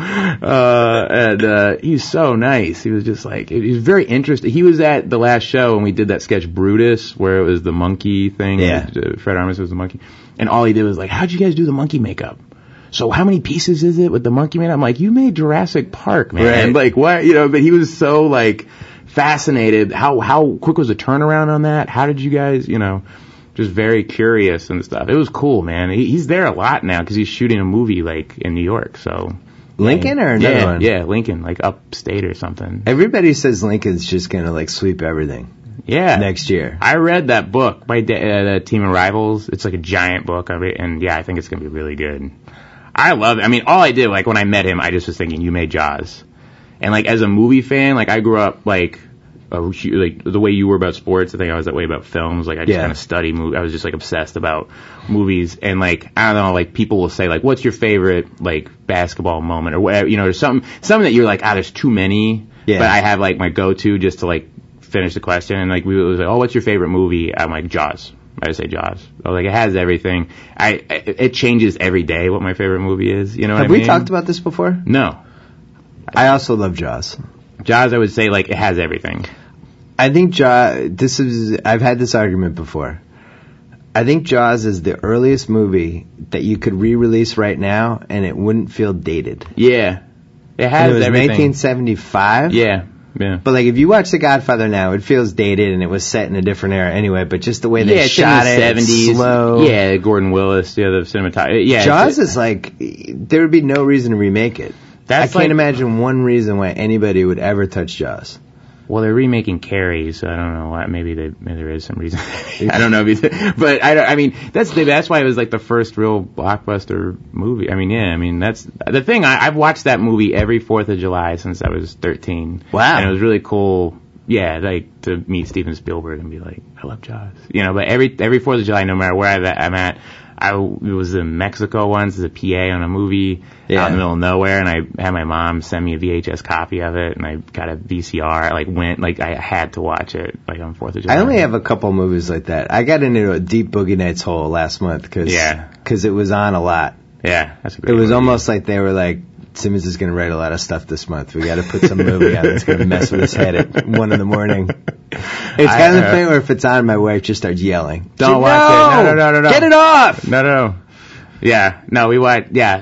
and he's so nice. He was just like, he was very interested. He was at the last show, and we did that sketch Brutus, where it was the monkey thing.
Yeah.
Fred Armisen was the monkey, and all he did was like, how'd you guys do the monkey makeup? So how many pieces is it with the monkey man? I'm like, you made Jurassic Park, man.
Right.
Like, what? You know, but he was so, like, fascinated. How quick was the turnaround on that? How did you guys, you know, just very curious and stuff. It was cool, man. He's there a lot now because he's shooting a movie, like, in New York, so.
Lincoln or another one?
Yeah, Lincoln, like upstate or something.
Everybody says Lincoln's just going to, like, sweep everything.
Yeah.
Next year.
I read that book by the Team of Rivals. It's like a giant book of it, and yeah, I think it's going to be really good. I love it. I mean, all I did, like, when I met him, I just was thinking, you made Jaws. And, like, as a movie fan, like, I grew up, like the way you were about sports, I think I was that way about films. Like, I just kind of study movies. I was just, like, obsessed about movies. And, like, I don't know, like, people will say, like, what's your favorite, like, basketball moment? Or whatever, you know, there's something that you're like, there's too many. Yeah. But I have, like, my go-to just to, like, finish the question. And, like, we was like, what's your favorite movie? I'm like, Jaws. I just say Jaws. I was like, it has everything. It changes every day what my favorite movie is. You know what I mean?
Have we talked about this before?
No.
I also love Jaws.
Jaws, I would say, like, it has everything.
I think Jaws, I've had this argument before. I think Jaws is the earliest movie that you could re-release right now and it wouldn't feel dated.
Yeah. It has everything.
1975?
Yeah. Yeah.
But, like, if you watch The Godfather now, it feels dated and it was set in a different era anyway, but just the way they shot it, 70s, slow.
Yeah, Gordon Willis, the cinematography. Yeah,
Jaws is like, there would be no reason to remake it. I can't imagine one reason why anybody would ever touch Jaws.
Well, they're remaking Carrie, so I don't know why. Maybe there is some reason. I don't know. But I mean, that's why it was like the first real blockbuster movie. I mean, yeah. I mean, that's the thing. I've watched that movie every 4th of July since I was 13.
Wow.
And it was really cool. Yeah, like to meet Steven Spielberg and be like, I love Jaws. You know, but every 4th of July, no matter where I'm at, I was in Mexico once as a PA on a movie out in the middle of nowhere, and I had my mom send me a VHS copy of it, and I got a VCR. I had to watch it like on 4th of July.
I only have a couple movies like that. I got into a deep Boogie Nights hole last month because it was on a lot.
Yeah, that's a great
It was
movie.
Almost like they were like, Simmons is going to write a lot of stuff this month. We got to put some movie on that's going to mess with his head at 1 in the morning. It's kind of the thing where if it's on, my wife just starts yelling.
Don't watch it. No.
Get it off!
No. Yeah, no, we watch. Yeah,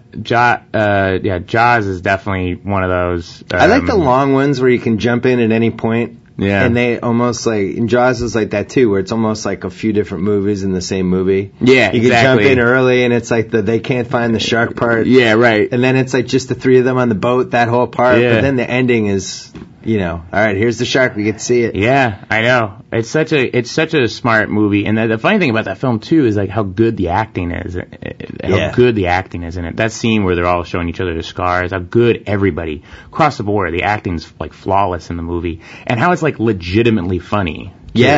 Jaws is definitely one of those.
I like the long ones where you can jump in at any point.
Yeah.
And they almost like, and Jaws is like that too, where it's almost like a few different movies in the same movie.
Yeah,
you can jump in early and it's like they can't find the shark part.
Yeah, right.
And then it's like just the three of them on the boat, that whole part.
Yeah.
But then the ending is, you know, all right, here's the shark, we get to see it.
Yeah, I know. It's such a smart movie. And the funny thing about that film too is like how good the acting is. How good the acting is in it. That scene where they're all showing each other their scars, how good everybody across the board, the acting's like flawless in the movie. And how it's like legitimately funny.
Yeah.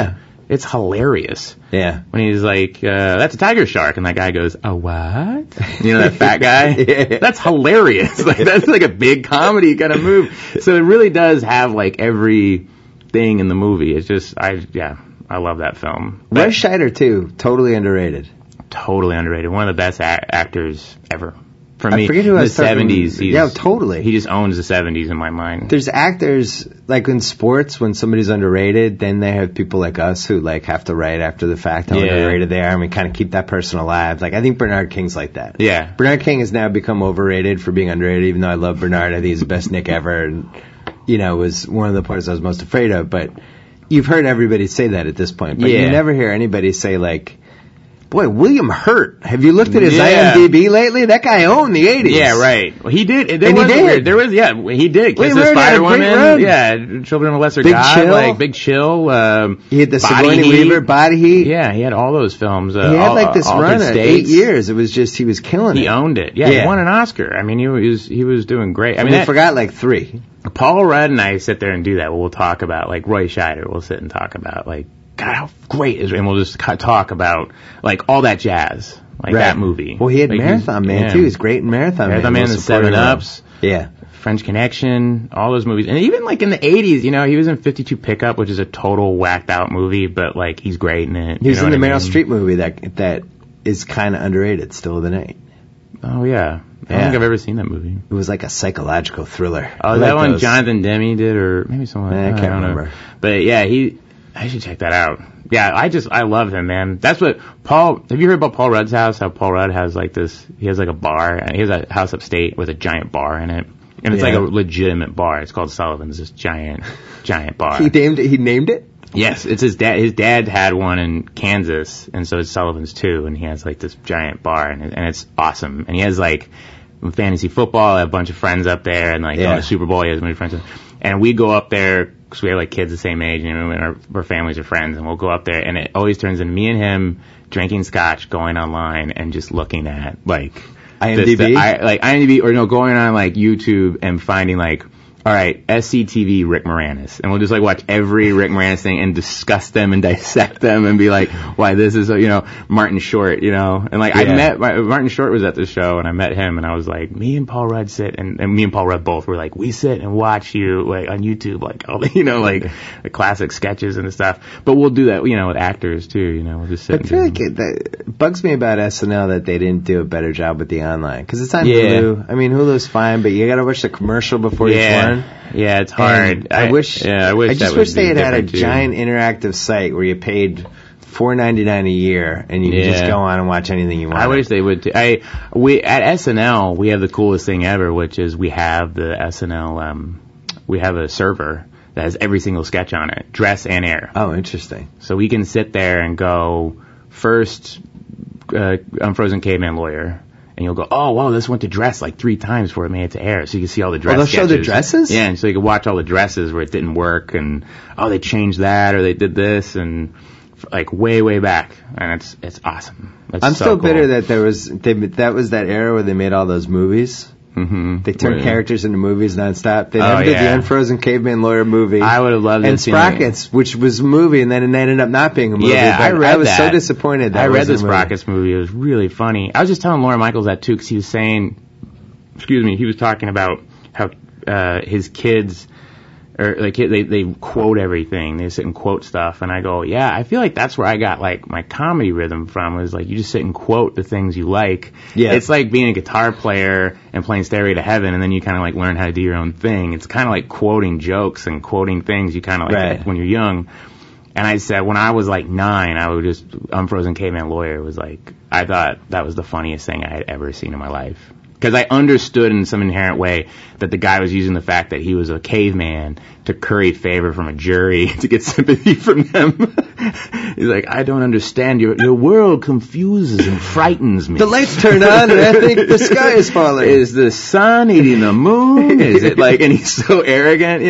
It's hilarious.
Yeah.
When he's like, that's a tiger shark. And that guy goes, a what? You know, that fat guy?
Yeah.
That's hilarious. Like, that's like a big comedy kind of move. So it really does have like every thing in the movie. It's just, I love that film.
Roy Scheider, too. Totally underrated.
Totally underrated. One of the best actors ever. For me,
I forget who
the 70s.
Yeah, totally.
He just owns the 70s in my mind.
There's actors, like in sports, when somebody's underrated, then they have people like us who like have to write after the fact how underrated they are, and we kind of keep that person alive. Like, I think Bernard King's like that.
Yeah.
Bernard King has now become overrated for being underrated, even though I love Bernard. I think he's the best Nick ever, and, you know, was one of the parts I was most afraid of. But you've heard everybody say that at this point. But you never hear anybody say, like, boy, William Hurt. Have you looked at his IMDb lately? That guy owned the 80s.
Yeah, right. Well, he did.
He did.
He did. Kiss the Spider-Woman. Yeah, Children of a Lesser God.
Chill.
Like Big Chill.
He had the Sigourney Weaver, Body Heat.
Yeah, he had all those films.
He had like this run of 8 years. It was just, he was killing it.
He owned it. Yeah, he won an Oscar. I mean, he was doing great. I mean,
we forgot like 3.
Paul Rudd and I sit there and do that. We'll talk about, like, Roy Scheider. We'll sit and talk about, like, God, how great is it? And we'll just talk about, like, all that jazz. Like, that movie.
Well, he had
like,
Marathon Man, too. He's great in Marathon Man.
Marathon Man, the 7-Ups.
Yeah.
French Connection, all those movies. And even, like, in the 80s, you know, he was in 52 Pickup, which is a total whacked-out movie, but, like, he's great in it.
He was in the Meryl Streep movie that is kind of underrated, Still of the Night.
Oh, yeah. I don't think I've ever seen that movie.
It was like a psychological thriller.
Oh, that one Jonathan Demme did, or maybe someone.
I can't remember.
But yeah, I should check that out. Yeah, I love him, man. That's what have you heard about Paul Rudd's house? How Paul Rudd has like this, he has like a bar, he has a house upstate with a giant bar in it. And it's like a legitimate bar. It's called Sullivan's, this giant bar.
He named it?
Yes, it's his dad. His dad had one in Kansas, and so it's Sullivan's too, and he has like this giant bar, and it's awesome. And he has like fantasy football, I have a bunch of friends up there, and like going to Super Bowl, he has many friends. And we go up there, because we have like kids the same age, and our families are friends, and we'll go up there, and it always turns into me and him drinking scotch, going online, and just looking at like
IMDb?
IMDb, or going on like YouTube and finding like, all right, SCTV Rick Moranis. And we'll just like watch every Rick Moranis thing and discuss them and dissect them and be like, why this is, Martin Short, And like, I met, Martin Short was at the show and I met him and I was like, me and Paul Rudd sit and me and Paul Rudd both were like, we sit and watch you like on YouTube, like all the, like the classic sketches and stuff. But we'll do that, with actors too, we'll just sit.
I feel like it bugs me about SNL that they didn't do a better job with the online. Cause it's on Hulu. I mean, Hulu's fine, but you gotta watch the commercial before you learn.
Yeah, it's hard.
I just wish they had a giant interactive site where you paid $4.99 a year and you could just go on and watch anything you want.
I wish they would too. We at SNL we have the coolest thing ever, which is we have the SNL we have a server that has every single sketch on it, dress and air.
Oh, interesting.
So we can sit there and go first Unfrozen Caveman Lawyer. And you'll go, oh, wow, this went to dress like 3 times before it made it to air. So you can see all the dress sketches.
They'll show the dresses?
Yeah, and so you can watch all the dresses where it didn't work, and, they changed that, or they did this, and, like, way, way back. And it's awesome.
I'm still bitter that that was that era where they made all those movies.
Mm-hmm.
They turned characters into movies nonstop. They never did the Unfrozen Caveman Lawyer movie.
I would have loved
and Sprockets, which was a movie, and then it ended up not being a movie.
Yeah,
I was so disappointed.
I read the Sprockets movie. It was really funny. I was just telling Laura Michaels that too, because he was saying, he was talking about how his kids, or like they quote everything. They sit and quote stuff, and I go, yeah, I feel like that's where I got like my comedy rhythm from. Was like you just sit and quote the things you like. Yeah, it's like being a guitar player and playing Stairway to Heaven, and then you kind of like learn how to do your own thing. It's kind of like quoting jokes and quoting things you kind of like when you're young. And I said when I was like 9, I would just Unfrozen Caveman Lawyer was like I thought that was the funniest thing I had ever seen in my life. Because I understood in some inherent way that the guy was using the fact that he was a caveman to curry favor from a jury to get sympathy from them. He's like, I don't understand. Your world confuses and frightens me.
The lights turn on and I think the sky is falling.
Is the sun eating the moon? Is it like, and he's so arrogant,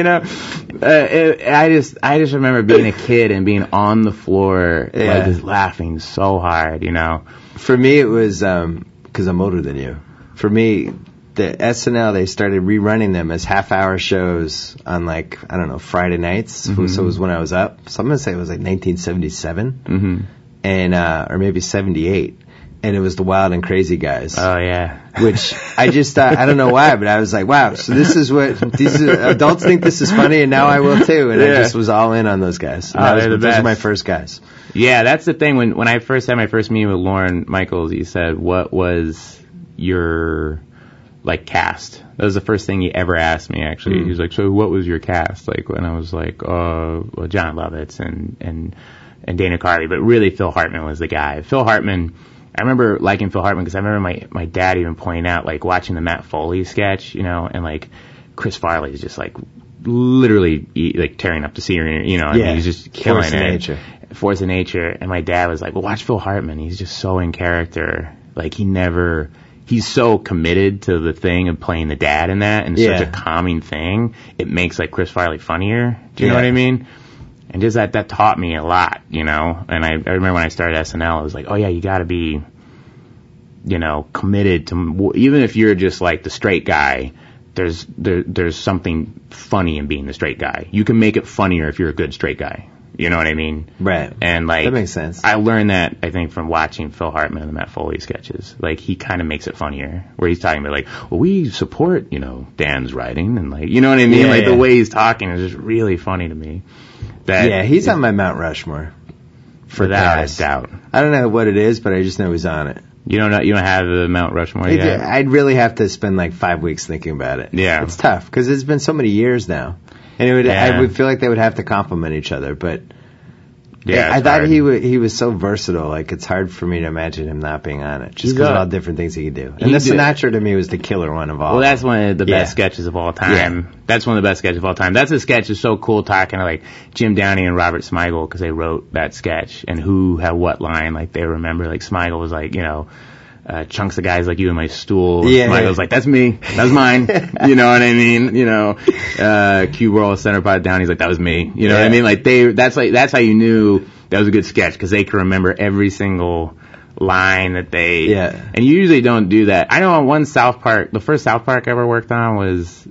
I just remember being a kid and being on the floor, like just laughing so hard,
For me, it was, because I'm older than you. For me, the SNL, they started rerunning them as half-hour shows on, like, I don't know, Friday nights. So it was when I was up. So I'm going to say it was like 1977, and or maybe 78. And it was the Wild and Crazy Guys.
Oh, yeah.
Which I just thought, I don't know why, but I was like, wow, so this is what, adults think this is funny, and now I will too. And I just was all in on those guys. And
they're the best.
Those are my first guys.
Yeah, that's the thing. When I first had my first meeting with Lorne Michaels, he said, what was your, like, cast? That was the first thing he ever asked me, actually. He was like, so what was your cast? Like, when I was like, well, John Lovitz and Dana Carvey. But really, Phil Hartman was the guy. Phil Hartman... I remember liking Phil Hartman because I remember my dad even pointing out, like, watching the Matt Foley sketch, you know, and, like, Chris Farley is just, like, literally, like, tearing up the scenery, you know, I mean, he's just killing Force of nature. And my dad was like, well, watch Phil Hartman. He's just so in character. Like, he's so committed to the thing of playing the dad in that, and such a calming thing. It makes, like, Chris Farley funnier. Do you know what I mean? And just that taught me a lot, you know. And I remember when I started SNL, I was like, oh yeah, you got to be, you know, committed to, even if you're just like the straight guy, there's something funny in being the straight guy. You can make it funnier if you're a good straight guy. You know what I mean?
Right.
And, like,
that makes sense.
I learned that, I think, from watching Phil Hartman and the Matt Foley sketches. Like, he kind of makes it funnier, where he's talking about, like, well, we support, you know, Dan's writing, and, like, you know what I mean? The way he's talking is just really funny to me.
He's on my Mount Rushmore.
Without a doubt.
I don't know what it is, but I just know he's on it.
You don't have the Mount Rushmore yet?
I'd really have to spend like 5 weeks thinking about it.
Yeah.
It's tough, because it's been so many years now. And I would feel like they would have to complement each other, but I thought he was so versatile. Like, it's hard for me to imagine him not being on it, just because of all different things he could do. And the Sinatra to me was the killer one of all.
Well, that's one of the best sketches of all time. Yeah. That's one of the best sketches of all time. That's a sketch that's so cool, talking to, like, Jim Downey and Robert Smigel, because they wrote that sketch, and who had what line. Like, they remember, like, Smigel was like, you know, chunks of guys like you in my stool. Smigel's like, that's me. That's mine. You know what I mean? You know, Cue Roll, Centerpod down. He's like, that was me. You know what I mean? Like, that's how you knew that was a good sketch, because they can remember every single line that they, and you usually don't do that. I know on one South Park, the first South Park I ever worked on was,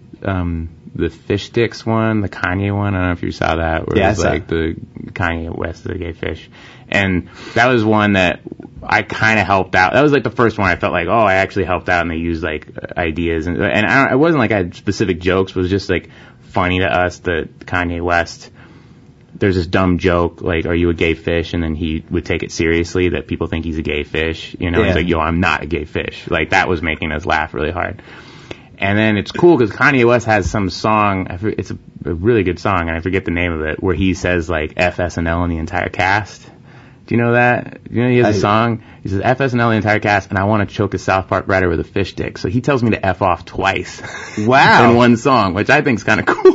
the Fish Sticks one, the Kanye one. I don't know if you saw that, where it was like the Kanye West, the gay fish. And that was one that I kind of helped out. That was like the first one I felt like, oh, I actually helped out, and they used like ideas. And it wasn't like I had specific jokes, it was just like funny to us that Kanye West, there's this dumb joke, like, are you a gay fish? And then he would take it seriously, that people think he's a gay fish. You know, he's like, yo, I'm not a gay fish. Like, that was making us laugh really hard. And then it's cool because Kanye West has some song, it's a really good song, and I forget the name of it, where he says, like, FSNL and the entire cast. Do you know that? You know, he has a song, he says, FSNL and the entire cast, and I want to choke a South Park writer with a fish stick. So he tells me to F off twice.
Wow.
In one song, which I think is kind of cool.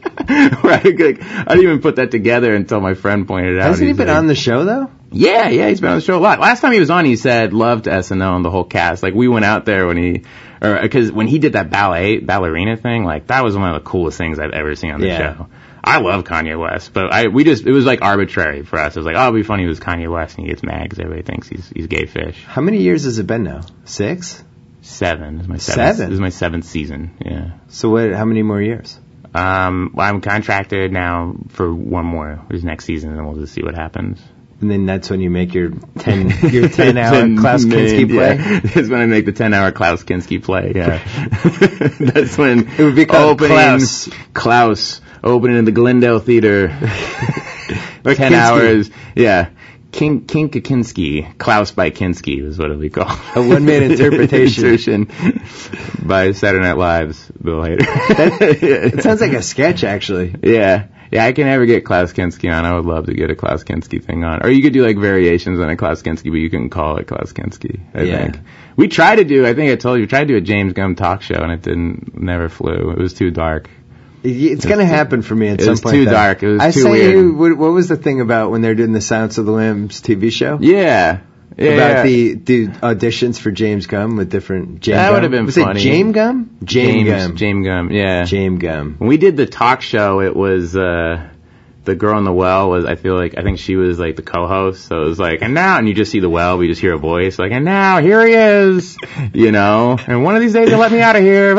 Right? I didn't even put that together until my friend pointed it out.
Hasn't he been on the show, though?
Yeah, he's been on the show a lot. Last time he was on, he said love to SNL and the whole cast. Like, we went out there because when he did that ballerina thing, like, that was one of the coolest things I've ever seen on the show. I love Kanye West, but it was like arbitrary for us. It was like, oh, it'd be funny if it was Kanye West, and he gets mad because everybody thinks he's gay fish.
How many years has it been now? 6?
7. This is my 7th.
7?
This is my 7th season, yeah.
So how many more years?
I'm contracted now for one more, this next season, and then we'll just see what happens.
And then that's when you make your 10-hour Klaus Kinski play?
Yeah. That's when I make the 10-hour Klaus Kinski play, yeah. That's when
it would be called
Klaus opening in the Glendale Theater. 10 hours, yeah. Kinski, Klaus by Kinski is what it'll be called.
A one-man interpretation.
By Saturday Night Live's Bill Hader.
It sounds like a sketch, actually.
Yeah, I can never get Klaus Kinski on. I would love to get a Klaus Kinski thing on. Or you could do like variations on a Klaus Kinski, but you couldn't call it Klaus Kinski, I think. We tried to do, I think I told you, we tried to do a James Gumb talk show, and it never flew. It was too dark.
It's going to happen for me at some point.
It was too dark. It was
too
weird.
You, what was the thing about when they're doing the Silence of the Lambs TV show?
Yeah.
About the auditions for James Gumb with different James Gumb.
That would have been funny.
Was it James Gumb? James Gumb, yeah.
James Gumb.
When
we did the talk show, it was, the the girl in the well I think she was like the co-host. So it was like, and now, and you just see the well, we just hear a voice like, and now here he is, and one of these days he'll let me out of here,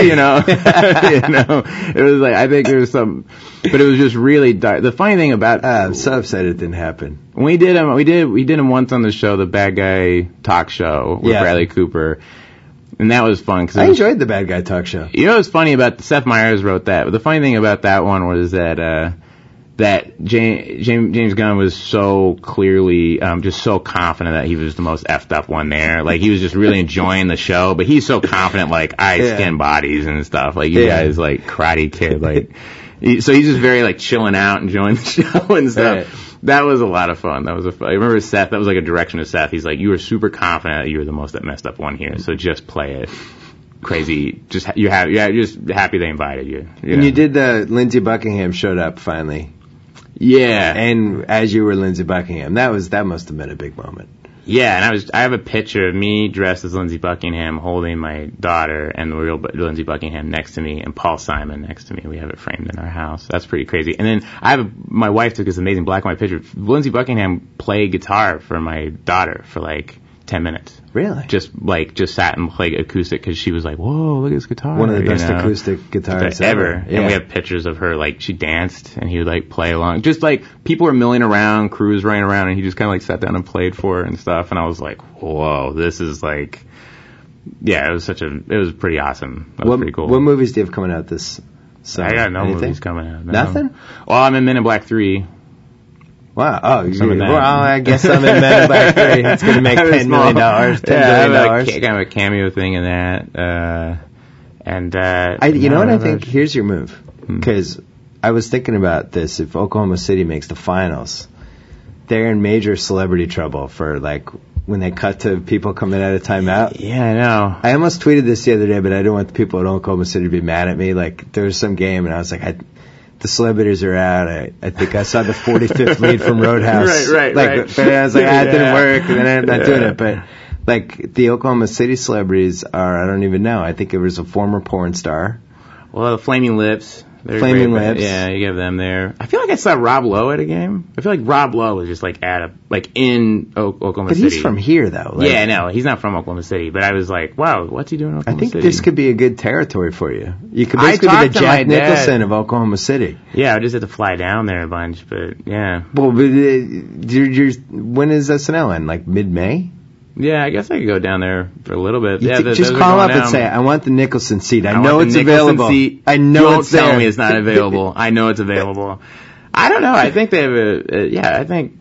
it was like, I think there was some, but it was just really dark. The funny thing about,
I'm so upset it didn't happen.
When we did him once on the show, the Bad Guy Talk Show with Bradley Cooper. And that was fun.
I enjoyed the Bad Guy Talk Show.
What's funny about Seth Meyers wrote that, but the funny thing about that one was that James Gunn was so clearly just so confident that he was the most effed up one there. Like, he was just really enjoying the show, but he's so confident, like, I skin bodies and stuff. Like, you guys, like, Karate Kid, like. So he's just very, like, chilling out, enjoying the show and stuff. Right. That was a lot of fun. I remember Seth, that was like a direction of Seth. He's like, you were super confident that you were the most messed up one here, so just play it crazy. Just just happy they invited you.
And you did Lindsey Buckingham showed up finally.
Yeah.
And as you were Lindsey Buckingham, that must have been a big moment.
Yeah, and I have a picture of me dressed as Lindsey Buckingham holding my daughter and the real Lindsey Buckingham next to me and Paul Simon next to me. We have it framed in our house. That's pretty crazy. And then my wife took this amazing black and white picture. Lindsey Buckingham played guitar for my daughter for like 10 minutes.
Really?
Just sat and played acoustic because she was like, whoa, look at this guitar.
One of the best acoustic guitars ever.
Yeah. And we have pictures of her, like, she danced and he would, like, play along. Just, like, people were milling around, crews running around, and he just kind of, like, sat down and played for her and stuff. And I was like, whoa, this is, like, it was pretty awesome. That was pretty cool.
What movies do you have coming out this summer?
I got no movies coming out. No.
Nothing?
Well, I'm in Men in Black 3.
Wow. Oh, I guess I'm in Men in Black 3. It's going to make $10 million. $10 billion.
Kind of a cameo thing in that.
You know what I think? Here's your move. Because I was thinking about this. If Oklahoma City makes the finals, they're in major celebrity trouble for, like, when they cut to people coming out of timeout.
Yeah, I know.
I almost tweeted this the other day, but I didn't want the people at Oklahoma City to be mad at me. Like, there was some game, and I was like, the celebrities are out. I think I saw the 45th lead from Roadhouse.
Right.
But I was like, it didn't work, and then I'm not doing it. But, like, the Oklahoma City celebrities are, I don't even know. I think it was a former porn star.
Well, the Flaming Lips.
Flaming Lips.
Yeah, you have them there. I feel like I saw Rob Lowe at a game. I feel like Rob Lowe was just like in Oklahoma City.
But he's from here, though.
Like, yeah, no, he's not from Oklahoma City. But I was like, wow, what's he doing in Oklahoma City?
I think this could be a good territory for you. You could basically be the Jack Nicholson of Oklahoma City.
Yeah, I just had to fly down there a bunch, but yeah.
Well, but when is SNL in? Like mid-May?
Yeah, I guess I could go down there for a little bit.
Just call up and say, I want the Nicholson seat. I know it's available. I know it's there.
Don't tell me it's not available. I know it's available. I don't know. I think they have I think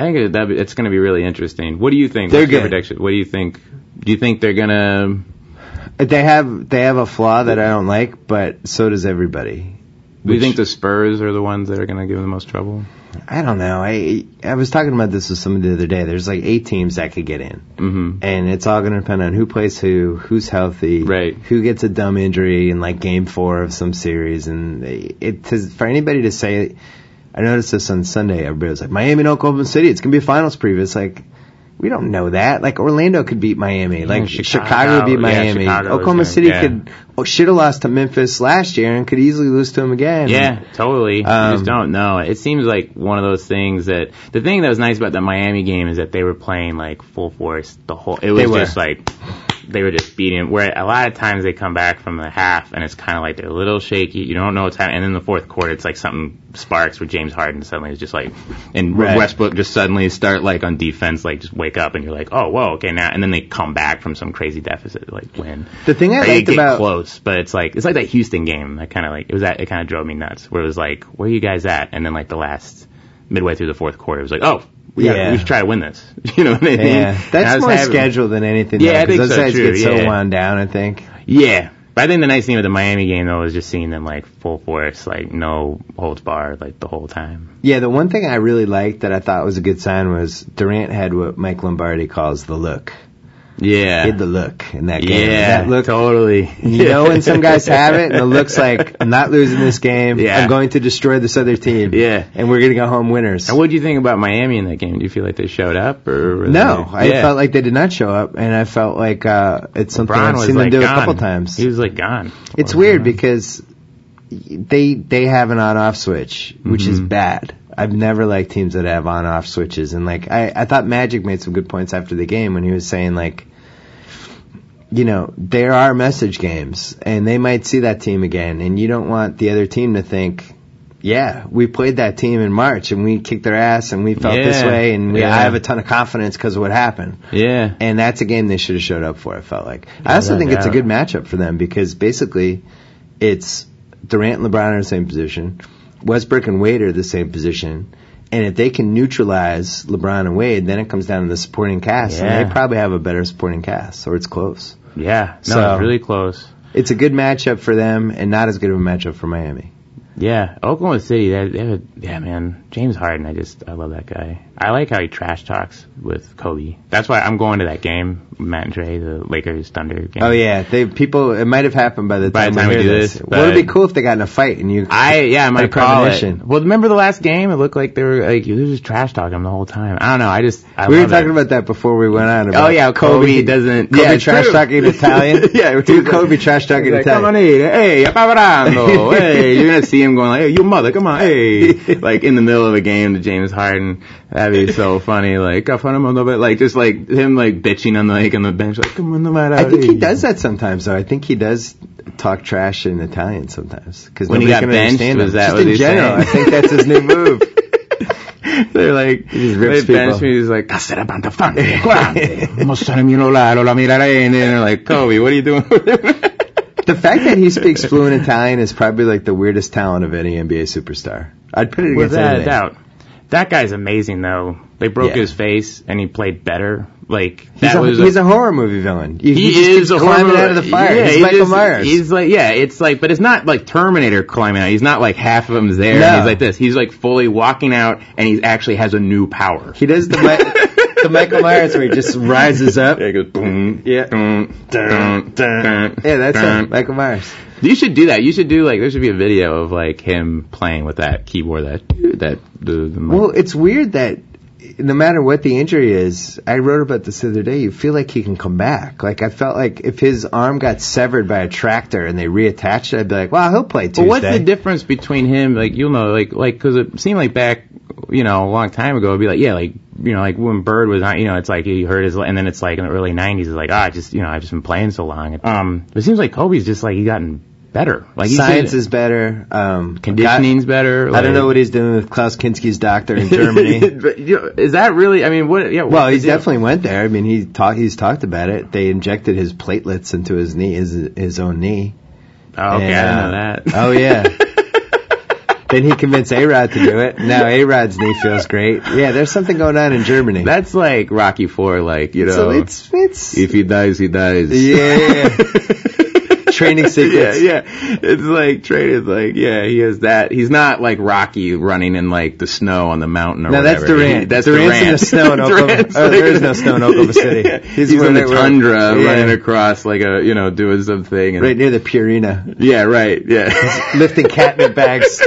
it's going to be really interesting. What do you think?
They're
What's your
good.
prediction? What do you think? Do you think they're going to...
They have a flaw that I don't like, but so does everybody.
Do you think the Spurs are the ones that are going to give them the most trouble?
I don't know. I was talking about this with someone the other day. There's like 8 teams that could get in.
Mm-hmm.
And it's all going to depend on who plays who's healthy,
right,
who gets a dumb injury in like game 4 of some series. And for anybody to say, I noticed this on Sunday, everybody was like, Miami and Oklahoma City, it's going to be a finals preview. It's like, we don't know that. Like, Orlando could beat Miami. Like, Chicago beat Miami. Oklahoma City should have lost to Memphis last year and could easily lose to them again.
Yeah, totally. You just don't know. It seems like one of those things that... The thing that was nice about the Miami game is that they were playing, like, full force the whole... It was just, like... They were just beating them. Where a lot of times they come back from the half and it's kind of like they're a little shaky. You don't know what's happening. And in the fourth quarter, it's like something sparks where James Harden suddenly is just like, and Westbrook just suddenly start like on defense, like just wake up and you're like, oh, whoa, okay, now. And then they come back from some crazy deficit, like win.
The thing I liked about
close, but it's like that Houston game. That kind of like it kind of drove me nuts. Where it was like, where are you guys at? And then like the last midway through the fourth quarter, it was like, oh. We should try to win this. You know what I mean?
Yeah, that's more scheduled than anything.
Yeah, I think
those
so,
guys
true.
get so wound down, I think.
Yeah, but I think the nice thing with the Miami game, though, was just seeing them, like, full force, like, no holds barred, like, the whole time.
Yeah, the one thing I really liked that I thought was a good sign was Durant had what Mike Lombardi calls the look.
Yeah.
He had the look in that game.
Yeah,
that look,
totally.
You know when some guys have it, and it looks like, I'm not losing this game.
Yeah.
I'm going to destroy this other team.
Yeah.
And we're going to go home winners.
And what do you think about Miami in that game? Do you feel like they showed up?
No, I felt like they did not show up, and I felt like it's something I've seen them do a couple times.
He was, like, gone.
It's weird because they have an on-off switch, which is bad. I've never liked teams that have on-off switches. And, like, I thought Magic made some good points after the game when he was saying, like, you know, there are message games, and they might see that team again, and you don't want the other team to think, yeah, we played that team in March, and we kicked their ass, and we felt this way, and I have a ton of confidence because of what happened.
Yeah.
And that's a game they should have showed up for, I felt like. I also think it's a good matchup for them because basically it's Durant and LeBron are in the same position. Westbrook and Wade are the same position. And if they can neutralize LeBron and Wade, then it comes down to the supporting cast. And they probably have a better supporting cast, or it's close.
Yeah. No,
So,
it's really close.
It's a good matchup for them and not as good of a matchup for Miami.
Yeah, Oklahoma City, man, James Harden, I love that guy. I like how he trash talks with Kobe. That's why I'm going to that game, Matt and Trey, the Lakers Thunder game.
Oh yeah, it might have happened by the time we
do
hear
this.
Well, it'd be cool if they got in a fight and you.
I might call it. Well, remember the last game? It looked like they were just trash talking him the whole time. I don't know.
We were talking about that before we went on. About
Kobe doesn't.
Kobe trash talking Italian.
Yeah,
Kobe trash talking Italian.
Come on, hey, paparando, hey, you're gonna see him going like, hey, you mother, come on, hey, like in the middle of a game to James Harden. That'd be so funny. Like, just like him like bitching on the bench, like, come on,
I think he does that sometimes, though. I think he does talk trash in Italian sometimes. Because
when he got benched, was that what he's saying?
I think that's his new move.
They're like, they bench me, he's like, and they're like, Kobe, what are you doing?
The fact that he speaks fluent Italian is probably like the weirdest talent of any NBA superstar. I'd put it against anything.
Doubt. That guy's amazing, though. They broke his face, and he played better. Like
he's a horror movie villain.
He is a
climbing out of the fire.
Yeah,
he's Michael Myers.
He's like, it's like, but it's not like Terminator climbing out. He's not like half of him's there.
No.
And he's like this. He's like fully walking out, and he actually has a new power.
He does the Michael Myers where he just rises up.
Yeah, he goes boom.
Yeah. Yeah, that's him. Michael Myers.
You should do that. You should do there should be a video of like him playing with that keyboard.
Well, it's weird that no matter what the injury is, I wrote about this the other day, you feel like he can come back. Like, I felt like if his arm got severed by a tractor and they reattached it, I'd be like, well, he'll play Tuesday.
But what's the difference between him, like, you'll know, like, because it seemed like back, a long time ago, it'd be like, like when Bird was on, it's like he hurt his, and then it's like in the early 90s, it's like, I've just been playing so long. It seems like Kobe's just like, he's gotten better. Like
science is better.
Conditioning's better.
I don't know what he's doing with Klaus Kinski's doctor in Germany.
But, is that really? I mean, what? Yeah.
Well, he definitely went there. I mean, he's talked about it. They injected his platelets into his knee, his own knee.
Oh, okay, I didn't know that.
Oh yeah. Then he convinced A-Rod to do it. Now A-Rod's knee feels great. Yeah, there's something going on in Germany.
That's like Rocky IV,
So it's
if he dies, he dies.
Yeah. Training sequence.
Yeah. It's like training. Like, he has that. He's not like Rocky running in like the snow on the mountain or whatever.
No, that's Durant.
That's
Durant's
Durant.
in the snow in Oklahoma. There is no snow in Oklahoma City.
He's in the tundra running across like doing something. And,
right near the Purina.
Yeah, right. Yeah.
He's lifting catnip bags.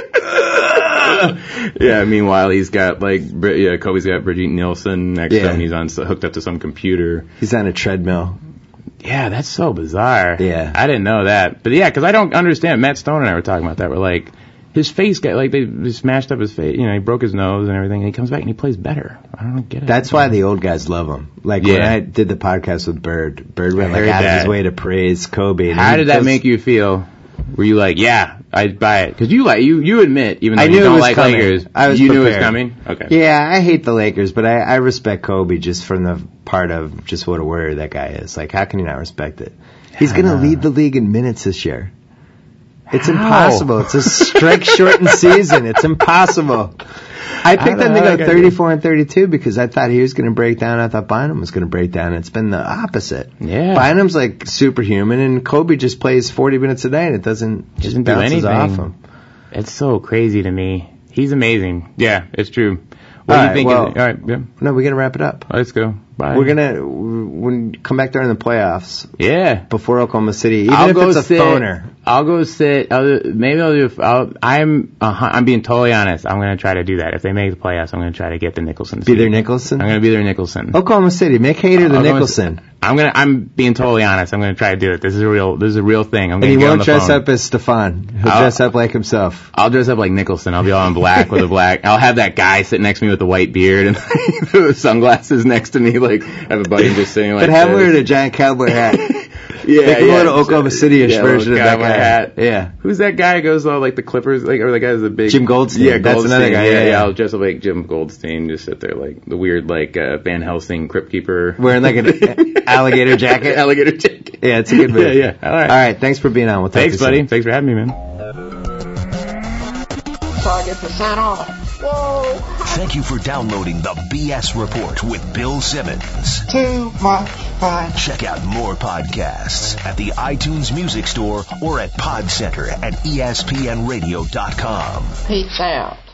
Yeah, meanwhile he's got Kobe's got Brigitte Nielsen next to him. He's hooked up to some computer.
He's on a treadmill.
Yeah, that's so bizarre.
Yeah.
I didn't know that. But because I don't understand. Matt Stone and I were talking about that. We're like, his face got, they smashed up his face. He broke his nose and everything. And he comes back and he plays better. I don't get it.
That's why the old guys love him. Like, when I did the podcast with Bird went out of his way to praise Kobe.
How did that make you feel? Were you like, I'd buy it? Because you admit, even though you don't like Lakers, you knew it was coming? Okay.
Yeah, I hate the Lakers, but I respect Kobe just from the part of just what a warrior that guy is. Like, how can you not respect it? He's going to lead the league in minutes this year. It's impossible. It's a strike-shortened season. It's impossible. I picked them to go 34 and 32 because I thought he was going to break down. I thought Bynum was going to break down. It's been the opposite.
Yeah.
Bynum's like superhuman, and Kobe just plays 40 minutes a day, and it doesn't just bounces off him.
It's so crazy to me. He's amazing. Yeah, it's true. What do you think? All right, yeah.
No, we're going to wrap it up.
Let's go. Bye.
We're going to come back during the playoffs.
Yeah.
Before Oklahoma City. Even
I'll
if
go
it's a
sit.
phoner.
I'll go sit. Maybe I'll do. I'm being totally honest. I'm going to try to do that. If they make the playoffs, I'm going to try to get the Nicholson.
Be their Nicholson?
I'm going to be their Nicholson.
Oklahoma City, make Hader the Nicholson.
I'm being totally honest. I'm going to try to do it. This is a real thing.
And he won't dress up as Stefan. He'll dress up like himself.
I'll dress up like Nicholson. I'll be all in black with a black. I'll have that guy sit next to me with the white beard and the sunglasses next to me. Like, have a buddy just sitting like.
But have him wearing a giant cowboy hat.
Yeah,
make him wear an Oklahoma City-ish version of that guy.
Hat.
Yeah.
Who's that guy who goes like the Clippers, like, or the guy who's a big
Jim Goldstein.
Yeah,
that's another guy.
Yeah. I'll dress up like Jim Goldstein, just sit there like the weird like Van Helsing Crypt Keeper,
wearing like an alligator jacket.
Alligator jacket.
Yeah, it's a good move.
Yeah. All right.
Thanks for being on. We'll talk
Thanks,
to you
buddy.
soon.
Thanks for having me, man.
So I get to sign off. Whoa!
Thank you for downloading the BS Report with Bill Simmons.
Too much fun.
Check out more podcasts at the iTunes Music Store or at Pod Center at ESPNradio.com.
Peace out.